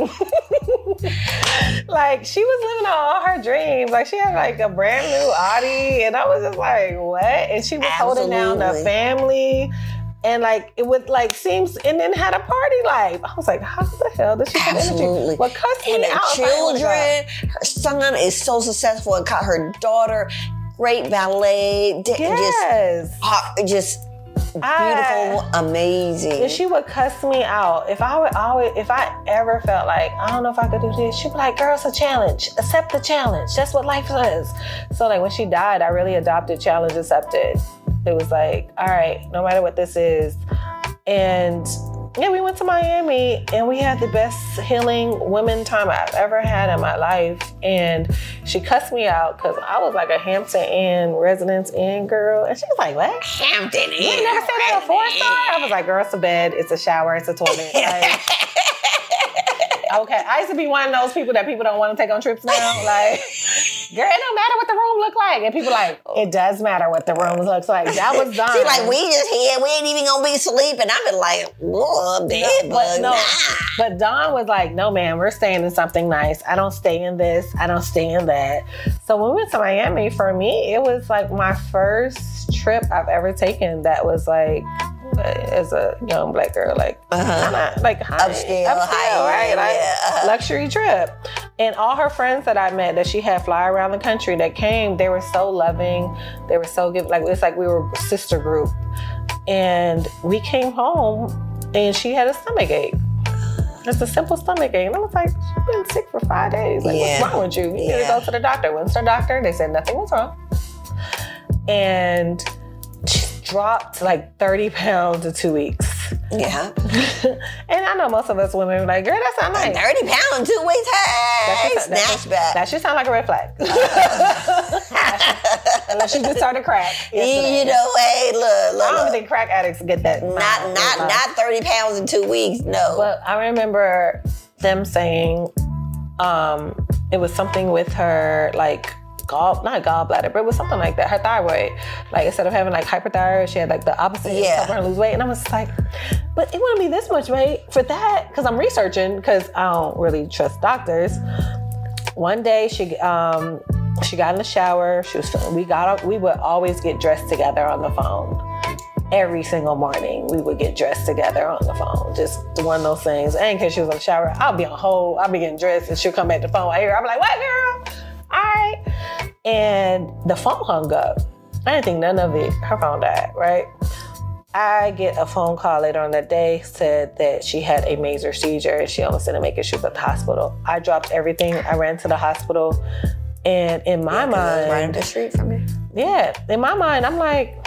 Speaker 2: Like she was living out all her dreams. Like she had like a brand new Audi, and I was just like, what? And she was
Speaker 1: Absolutely.
Speaker 2: holding down the family. And like it would like seems and then had a party life. I was like, how the hell did she have energy? Well, cuss me
Speaker 1: and
Speaker 2: out.
Speaker 1: her children, her son is so successful and caught her daughter, great ballet,
Speaker 2: yes.
Speaker 1: just, just beautiful, I, amazing.
Speaker 2: And she would cuss me out. If I would always, if I ever felt like, I don't know if I could do this, she'd be like, girl, it's a challenge. Accept the challenge. That's what life is. So like when she died, I really adopted challenge accepted. It was like, all right, no matter what this is. And yeah, we went to Miami and we had the best healing women time I've ever had in my life. And she cussed me out because I was like a Hampton Inn Residence Inn girl. And she was like, what?
Speaker 1: Hampton Inn.
Speaker 2: You never said that a four star? I was like, girl, it's a bed, it's a shower, it's a toilet. Like, okay, I used to be one of those people that people don't want to take on trips now. Like, girl, it don't matter what the room look like. And people like, it does matter what the room looks like. That was done.
Speaker 1: See, like, we just here, we ain't even gonna be sleeping. I've been like, whoa, bed
Speaker 2: no,
Speaker 1: bug,
Speaker 2: but, no,
Speaker 1: nah.
Speaker 2: But Dawn was like, no, man, we're staying in something nice. I don't stay in this. I don't stay in that. So when we went to Miami, for me, it was like my first trip I've ever taken that was like, as a young black girl, like uh-huh. kinda, like high,
Speaker 1: upscale,
Speaker 2: upscale
Speaker 1: high,
Speaker 2: right? Like
Speaker 1: yeah, uh-huh.
Speaker 2: luxury trip. And all her friends that I met that she had fly around the country that came, they were so loving. They were so good. Like it's like we were a sister group. And we came home and she had a stomach ache. Just a simple stomach ache. And I was like, she's been sick for five days. Like, yeah. What's wrong with you? You yeah. need to go to the doctor. Went to the doctor. They said nothing was wrong. And she dropped like thirty pounds in two weeks.
Speaker 1: Yeah.
Speaker 2: And I know most of us women are like, girl, that sounds nice.
Speaker 1: thirty pounds in two weeks. Hey,
Speaker 2: that
Speaker 1: snatch
Speaker 2: should,
Speaker 1: back.
Speaker 2: That should sound like a red flag. Unless you just started crack.
Speaker 1: Yesterday. You know, hey, look, look.
Speaker 2: I don't think crack addicts get that.
Speaker 1: Not, not, not thirty pounds in two weeks, no.
Speaker 2: But I remember them saying um, it was something with her, like, gall, not gallbladder, but it was something like that. Her thyroid, like instead of having like hyperthyroid, she had like the opposite.
Speaker 1: Yeah.
Speaker 2: Helping her lose weight, and I was like, but it wouldn't be this much weight for that because I'm researching because I don't really trust doctors. One day she um she got in the shower. She was feeling. We got up. We would always get dressed together on the phone. Every single morning, we would get dressed together on the phone. Just one of those things. And because she was in the shower, I'll be on hold. I'll be getting dressed, and she'll come back to the phone. I hear her. I'll be like, "What, girl? All right." And the phone hung up. I didn't think none of it. Her phone died, right? I get a phone call later on that day, said that she had a major seizure and she almost didn't make it. She was at the hospital. I dropped everything. I ran to the hospital. And in my
Speaker 1: yeah,
Speaker 2: mind...
Speaker 1: right up the street from me.
Speaker 2: Yeah. In my mind, I'm like,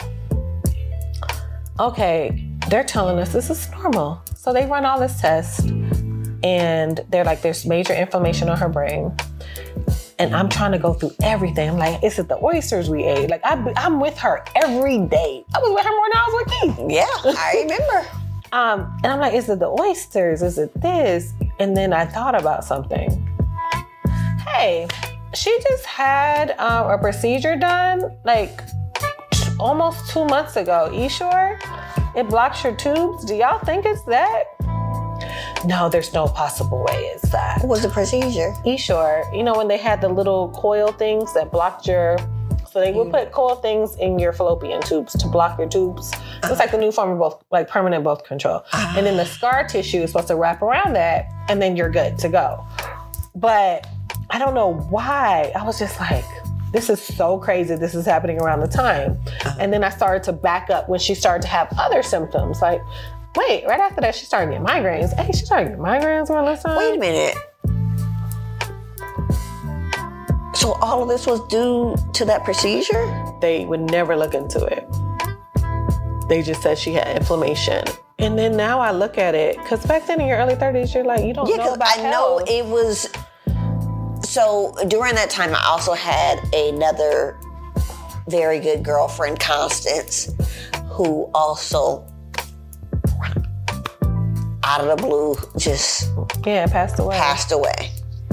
Speaker 2: okay, they're telling us this is normal. So they run all this test and they're like, there's major inflammation on her brain. And I'm trying to go through everything. I'm like, is it the oysters we ate? Like, I, I'm with her every day. I was with her more than I was with Keith.
Speaker 1: Yeah, I remember.
Speaker 2: um, and I'm like, is it the oysters? Is it this? And then I thought about something. Hey, she just had um, a procedure done like almost two months ago. You sure? It blocks your tubes. Do y'all think it's that? No, there's no possible way it's that.
Speaker 1: What was the procedure?
Speaker 2: You sure? You know when they had the little coil things that blocked your, so they would put coil things in your fallopian tubes to block your tubes. Uh-huh. It's like the new form of both, like permanent birth control. Uh-huh. And then the scar tissue is supposed to wrap around that, and then you're good to go. But I don't know why. I was just like, this is so crazy. This is happening around the time. Uh-huh. And then I started to back up when she started to have other symptoms. Like, wait, right after that, she started getting migraines. Hey, she started getting migraines around this time.
Speaker 1: Wait a minute. So all of this was due to that procedure?
Speaker 2: They would never look into it. They just said she had inflammation. And then now I look at it, because back then in your early thirties, you're like, you don't
Speaker 1: yeah,
Speaker 2: know about
Speaker 1: I
Speaker 2: health.
Speaker 1: know it was. So during that time, I also had another very good girlfriend, Constance, who also, out of the blue, just
Speaker 2: yeah, passed away.
Speaker 1: Passed away.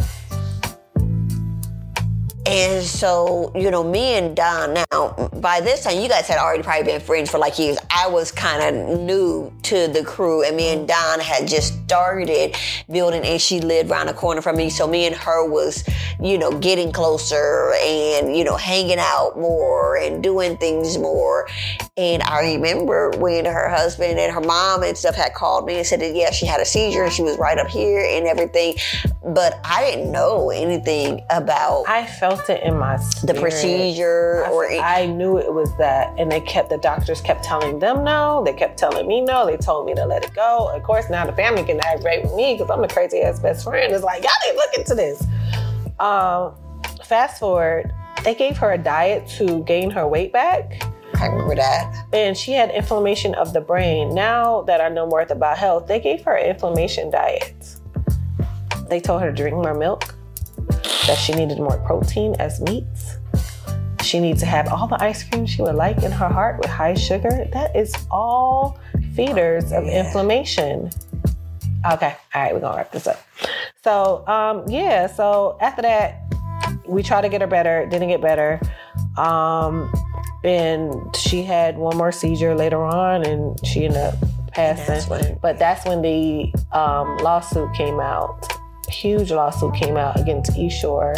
Speaker 1: And so, you know, me and Don, now, by this time, you guys had already probably been friends for like years. I was kind of new to the crew, and me and Don had just started building, and she lived around the corner from me. So me and her was, you know, getting closer and, you know, hanging out more and doing things more. And I remember when her husband and her mom and stuff had called me and said that, yeah, she had a seizure and she was right up here and everything. But I didn't know anything about...
Speaker 2: I felt it in my spirit.
Speaker 1: The procedure.
Speaker 2: I,
Speaker 1: or
Speaker 2: I knew it was that. And they kept, the doctors kept telling them no. They kept telling me no. They told me to let it go. Of course, now the family can aggravate with me because I'm the crazy ass best friend. It's like, y'all need to look into this. Um, fast forward, they gave her a diet to gain her weight back.
Speaker 1: I remember that.
Speaker 2: And she had inflammation of the brain. Now that I know more about health, they gave her an inflammation diet. They told her to drink more milk, that she needed more protein as meats. She needs to have all the ice cream she would like in her heart with high sugar. That is all feeders of yeah. inflammation. Okay, all right, we're gonna wrap this up. So, um, yeah, so after that, we tried to get her better, didn't get better. Um, and she had one more seizure later on, and she ended up passing. That's when, but that's when the um, lawsuit came out. Huge lawsuit came out against Eshore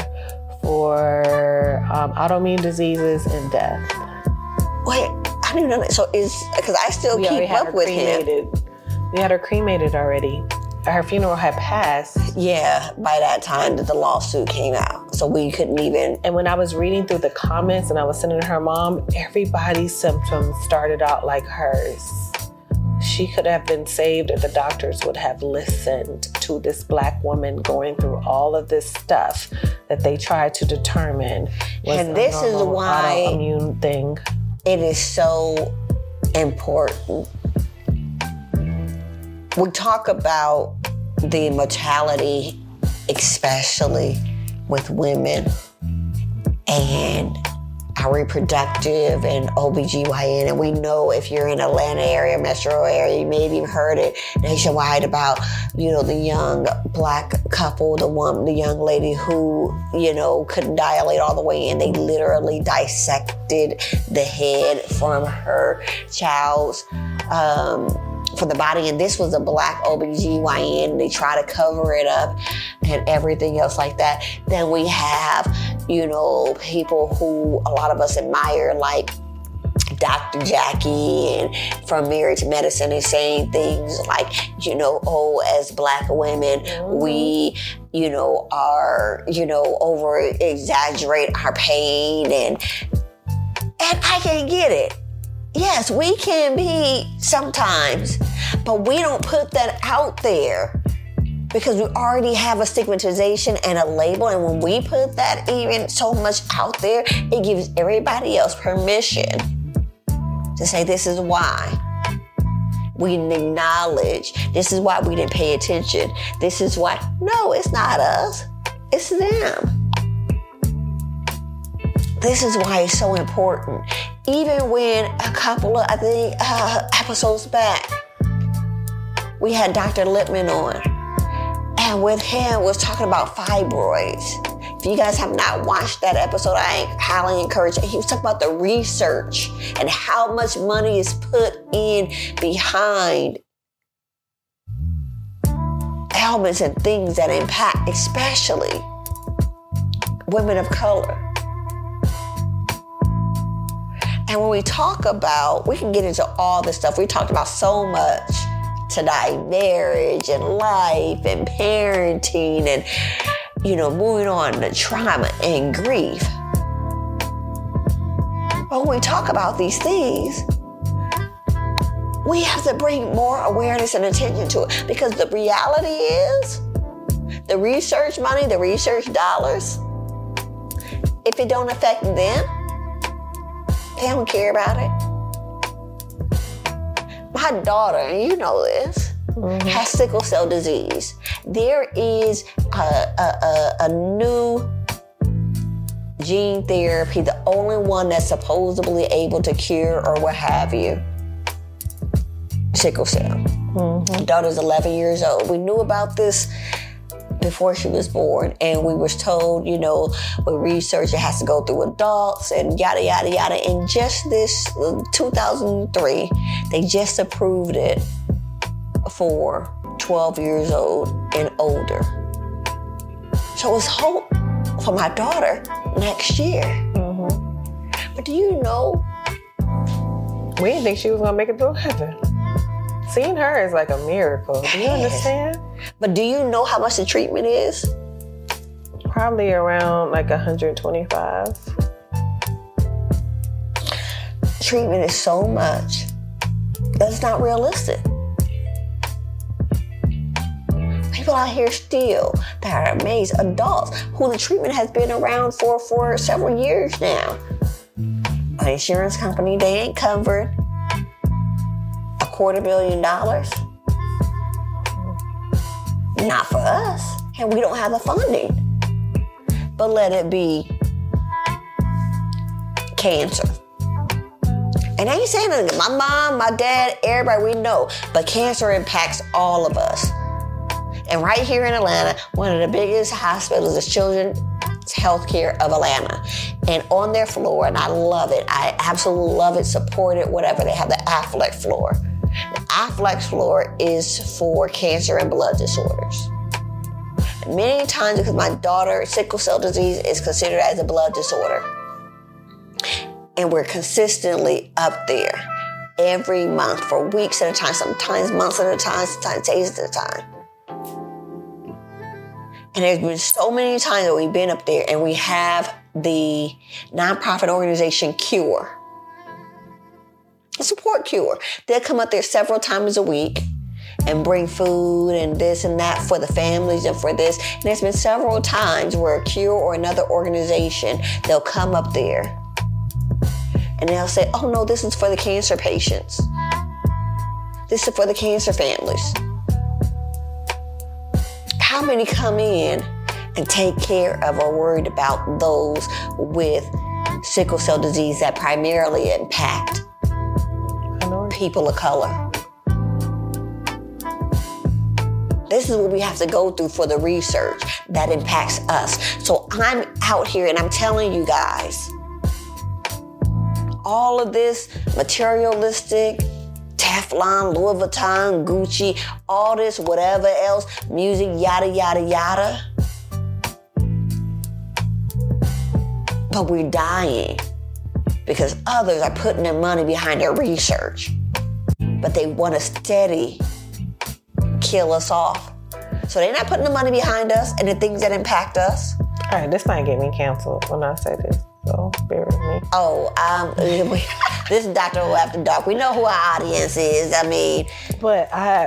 Speaker 2: for um, autoimmune diseases and death.
Speaker 1: Wait, I didn't know that. So is, because I still
Speaker 2: we
Speaker 1: keep up with
Speaker 2: cremated. him. We had her cremated already. Her funeral had passed.
Speaker 1: Yeah, by that time that the lawsuit came out. So we couldn't even.
Speaker 2: And when I was reading through the comments and I was sending her mom, everybody's symptoms started out like hers. She could have been saved if the doctors would have listened to this Black woman going through all of this stuff that they tried to determine was
Speaker 1: and this
Speaker 2: a
Speaker 1: is why
Speaker 2: autoimmune thing.
Speaker 1: It is so important. We talk about the mortality, especially with women, and our reproductive and O B G Y N, and we know if you're in Atlanta area, metro area, you may have even heard it nationwide about, you know, the young Black couple, the one, the young lady who, you know, couldn't dilate all the way in. They literally dissected the head from her child's, um, from the body, and this was a Black O B G Y N. They try to cover it up and everything else like that. Then we have, you know, people who a lot of us admire, like Doctor Jackie and from Marriage Medicine, is saying things like, you know, oh, as Black women, mm-hmm. we, you know, are, you know, over exaggerate our pain, and and I can get it. Yes, we can be sometimes, but we don't put that out there. Because we already have a stigmatization and a label, and when we put that even so much out there, it gives everybody else permission to say this is why. We didn't acknowledge. This is why we didn't pay attention. This is why. No, it's not us. It's them. This is why it's so important. Even when a couple of, I think, uh, episodes back, we had Doctor Lippman on. And with him, was talking about fibroids. If you guys have not watched that episode, I highly encourage it. He was talking about the research and how much money is put in behind ailments and things that impact, especially women of color. And when we talk about, we can get into all this stuff. We talked about so much tonight, marriage and life and parenting and, you know, moving on to trauma and grief. But when we talk about these things, we have to bring more awareness and attention to it, because the reality is the research money, the research dollars, if it don't affect them, they don't care about it. My daughter, and you know this, mm-hmm. has sickle cell disease. There is a, a, a, a new gene therapy, the only one that's supposedly able to cure or what have you, sickle cell. Mm-hmm. My daughter's eleven years old. We knew about this before she was born, and we was told, you know, with research, it has to go through adults and yada, yada, yada. And just this, two thousand three, they just approved it for twelve years old and older. So it's hope for my daughter next year. Mm-hmm. But do you know?
Speaker 2: We didn't think she was going to make it through heaven. Seeing her is like a miracle. Do you understand?
Speaker 1: But do you know how much the treatment is?
Speaker 2: Probably around like one hundred twenty-five.
Speaker 1: Treatment is so much. That's not realistic. People out here still that are amazed, adults who the treatment has been around for, for several years now. An insurance company, they ain't covered. A quarter billion dollars. Not for us. And we don't have the funding. But let it be cancer. And I ain't saying nothing. My mom, my dad, everybody we know. But cancer impacts all of us. And right here in Atlanta, one of the biggest hospitals is Children's Healthcare of Atlanta. And on their floor, and I love it, I absolutely love it, support it, whatever, they have the Affleck floor. The Affleck floor is for cancer and blood disorders. And many times, because my daughter, sickle cell disease is considered as a blood disorder. And we're consistently up there every month for weeks at a time, sometimes months at a time, sometimes days at a time. And there's been so many times that we've been up there, and we have the nonprofit organization Cure. Support Cure. They'll come up there several times a week and bring food and this and that for the families and for this. And there's been several times where Cure or another organization, they'll come up there and they'll say, oh no, this is for the cancer patients. This is for the cancer families. How many come in and take care of or worried about those with sickle cell disease that primarily impact people of color? This is what we have to go through for the research that impacts us. So I'm out here and I'm telling you guys, all of this materialistic, Teflon, Louis Vuitton, Gucci, all this, whatever else, music, yada, yada, yada. But we're dying because others are putting their money behind their research. But they want to steady kill us off. So they're not putting the money behind us and the things that impact us.
Speaker 2: All right, this might get me canceled when I say this, so bear with me.
Speaker 1: Oh, um, this is Doctor O After Dark. We know who our audience is. I mean,
Speaker 2: but I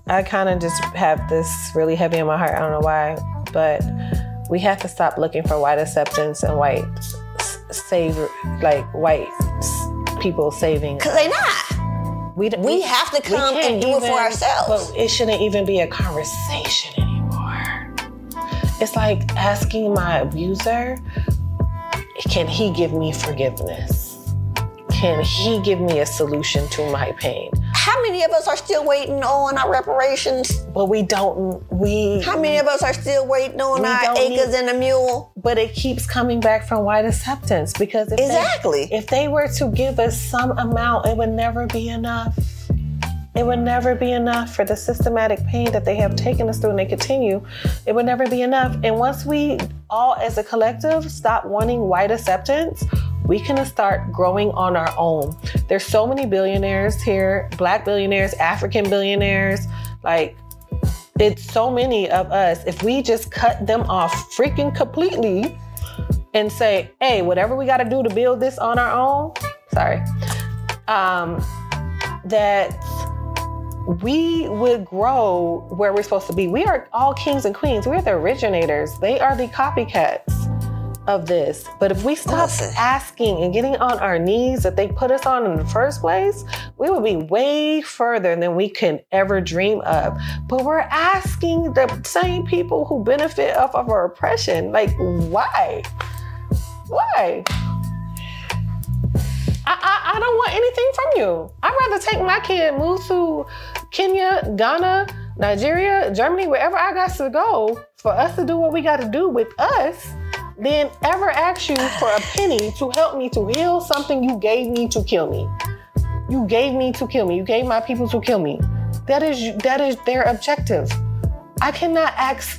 Speaker 2: I kind of just have this really heavy in my heart. I don't know why, but we have to stop looking for white acceptance and white save, like white people saving.
Speaker 1: Because they not.
Speaker 2: We,
Speaker 1: we, we have to come and do even, it for ourselves.
Speaker 2: But it shouldn't even be a conversation anymore. It's like asking my abuser, can he give me forgiveness? Can he give me a solution to my pain?
Speaker 1: How many of us are still waiting on our reparations?
Speaker 2: But we don't, we...
Speaker 1: How many of us are still waiting on our acres need, and a mule?
Speaker 2: But it keeps coming back from white acceptance because if
Speaker 1: exactly.
Speaker 2: they, if they were to give us some amount, it would never be enough. It would never be enough for the systematic pain that they have taken us through and they continue. It would never be enough. And once we all as a collective stop wanting white acceptance, we can start growing on our own. There's so many billionaires here, Black billionaires, African billionaires, like it's so many of us. If we just cut them off freaking completely and say, hey, whatever we gotta do to build this on our own, sorry, um, that we would grow where we're supposed to be. We are all kings and queens. We're the originators. They are the copycats of this. But if we stop Listen. asking and getting on our knees that they put us on in the first place, we would be way further than we can ever dream of. But we're asking the same people who benefit off of our oppression. Like, why? Why? I, I, I don't want anything from you. I'd rather take my kid, move to Kenya, Ghana, Nigeria, Germany, wherever I got to go for us to do what we got to do with us, than ever ask you for a penny to help me to heal something you gave me to kill me. You gave me to kill me. You gave my people to kill me. That is that is their objective. I cannot ask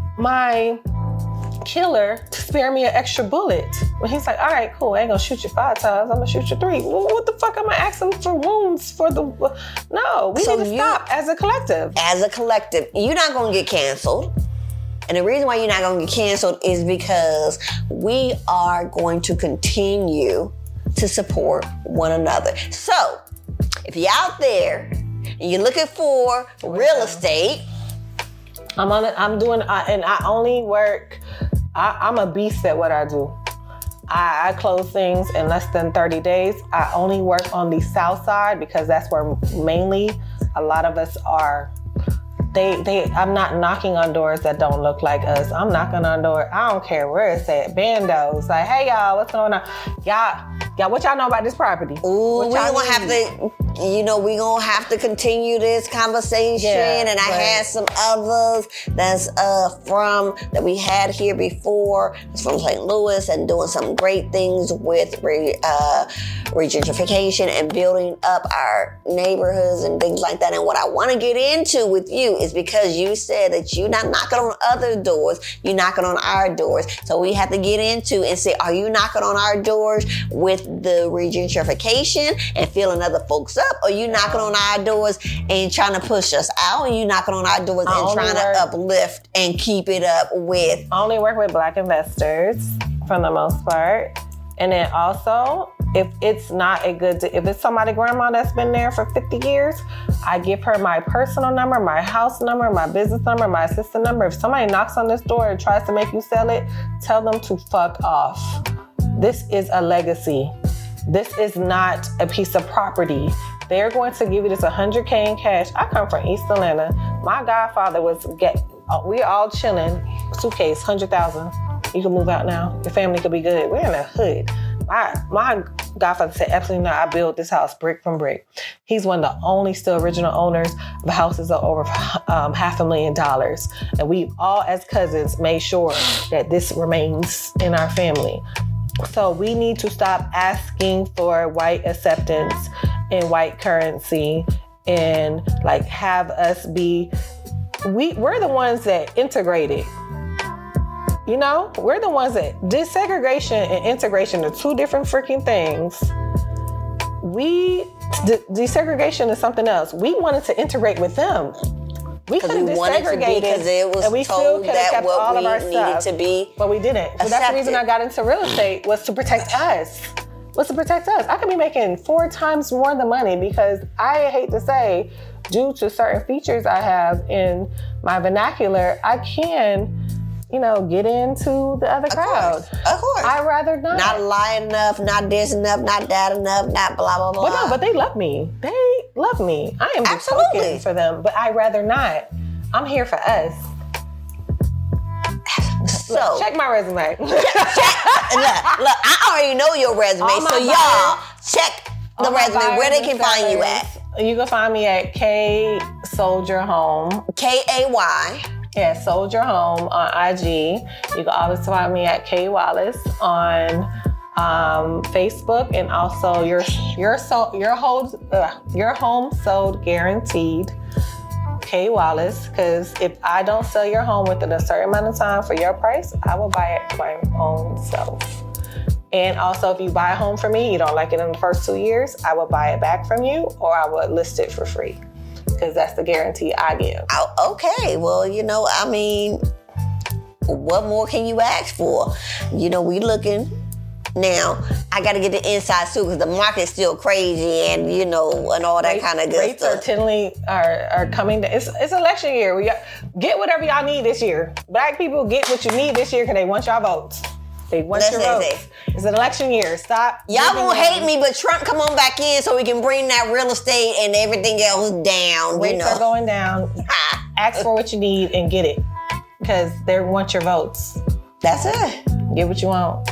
Speaker 2: my killer to spare me an extra bullet. When he's like, all right, cool, I ain't gonna shoot you five times, I'm gonna shoot you three. Well, what the fuck am I asking for wounds for the... No, we so need to you, stop as a collective.
Speaker 1: As a collective, you're not gonna get canceled. And the reason why you're not gonna get canceled is because we are going to continue to support one another. So, if you're out there and you're looking for real estate,
Speaker 2: I'm on it. I'm doing, I, and I only work. I, I'm a beast at what I do. I, I close things in less than thirty days. I only work on the south side because that's where mainly a lot of us are. They, they. I'm not knocking on doors that don't look like us. I'm knocking on doors. I don't care where it's at. Bandos, like, hey y'all, what's going on? Y'all, y'all, what y'all know about this property?
Speaker 1: Ooh, we gonna have to. You know, we gonna have to continue this conversation. Yeah, and I had some others that's uh, from, that we had here before. It's from Saint Louis and doing some great things with re, uh, regentrification and building up our neighborhoods and things like that. And what I wanna get into with you is because you said that you're not knocking on other doors, you're knocking on our doors. So we have to get into and say, are you knocking on our doors with the regentrification and filling other folks up? Or you knocking on our doors and trying to push us out? And you knocking on our doors I and trying work, to uplift and keep it up with?
Speaker 2: I only work with Black investors for the most part. And then also, if it's not a good, if it's somebody grandma that's been there for fifty years, I give her my personal number, my house number, my business number, my assistant number. If somebody knocks on this door and tries to make you sell it, tell them to fuck off. This is a legacy. This is not a piece of property. They're going to give you this one hundred K in cash. I come from East Atlanta. My godfather was, get, we're all chilling, suitcase, one hundred thousand. You can move out now. Your family could be good. We're in the hood. My, my godfather said, absolutely not. I built this house brick from brick. He's one of the only still original owners of houses of over um, half a million dollars. And we all as cousins made sure that this remains in our family. So we need to stop asking for white acceptance and white currency and like have us be, we, we're the ones that integrated. You know, we're the ones that, desegregation and integration are two different freaking things. We, de- desegregation is something else. We wanted to integrate with them. We could have desegregated,
Speaker 1: because it was
Speaker 2: and we still could have kept all of our stuff,
Speaker 1: to be
Speaker 2: but we didn't. So that's the reason I got into real estate, was to protect us. Was to protect us. I could be making four times more the money because I hate to say, due to certain features I have in my vernacular, I can, you know, get into the other
Speaker 1: of
Speaker 2: crowd.
Speaker 1: Course. Of course.
Speaker 2: I'd rather not.
Speaker 1: Not lying enough, not this enough, not that enough, not blah, blah, blah.
Speaker 2: But no, but they love me. They love me. I am just
Speaker 1: Absolutely.
Speaker 2: token for them, but I'd rather not. I'm here for us.
Speaker 1: So,
Speaker 2: Look, check my resume.
Speaker 1: check, look, look, I already know your resume,
Speaker 2: All my
Speaker 1: so y'all
Speaker 2: bio-
Speaker 1: check the
Speaker 2: All my
Speaker 1: resume, where they
Speaker 2: bios
Speaker 1: can
Speaker 2: and
Speaker 1: find you
Speaker 2: sellers.
Speaker 1: at.
Speaker 2: You can find me at K Soldier Home.
Speaker 1: K A Y.
Speaker 2: Yeah, Soldier Home on I G. You can always find me at K Wallace on um, Facebook, and also your your so, your home uh, your home sold guaranteed. K Wallace, because if I don't sell your home within a certain amount of time for your price, I will buy it my own self. And also, if you buy a home from me, you don't like it in the first two years, I will buy it back from you, or I will list it for free, because that's the guarantee I give.
Speaker 1: Oh, okay, well, you know, I mean, what more can you ask for? You know, we looking. Now, I got to get the inside too, because the market's still crazy, and you know, and all that kind of good
Speaker 2: Rates
Speaker 1: stuff.
Speaker 2: are tending are are coming. To, it's it's election year. We got, get whatever y'all need this year. Black people, get what you need this year, because they want y'all votes. They want
Speaker 1: Listen,
Speaker 2: your votes. It's an election year. Stop.
Speaker 1: Y'all
Speaker 2: giving
Speaker 1: gonna
Speaker 2: them-
Speaker 1: hate me, but Trump come on back in so we can bring that real estate and everything else down.
Speaker 2: Rates
Speaker 1: you know,
Speaker 2: are going down. Ask for what you need and get it, because they want your votes.
Speaker 1: that's it.
Speaker 2: Get what you want.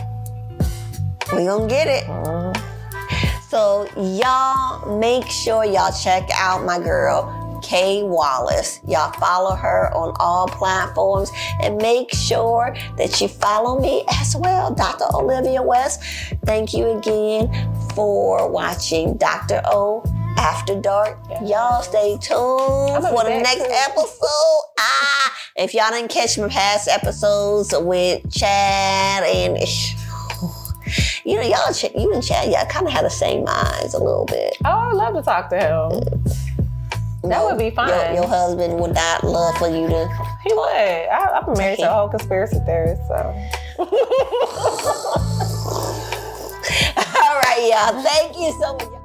Speaker 1: We gonna get it.
Speaker 2: Mm-hmm.
Speaker 1: So y'all make sure y'all check out my girl, K Wallace. Y'all follow her on all platforms, and make sure that you follow me as well, Doctor Olivia West. Thank you again for watching Doctor O After Dark.
Speaker 2: Yeah.
Speaker 1: Y'all stay tuned
Speaker 2: gonna
Speaker 1: for
Speaker 2: be
Speaker 1: the
Speaker 2: back
Speaker 1: next
Speaker 2: too.
Speaker 1: episode. Ah, if y'all didn't catch my past episodes with Chad and you know, y'all, Ch- you and Chad, y'all kind of had the same minds a little bit.
Speaker 2: Oh, I'd love to talk to him. That would be fun.
Speaker 1: Your, your husband would not love for you to.
Speaker 2: He would. I, I've been married to a
Speaker 1: Okay.
Speaker 2: whole conspiracy theorist, so.
Speaker 1: All right, y'all. Thank you so much.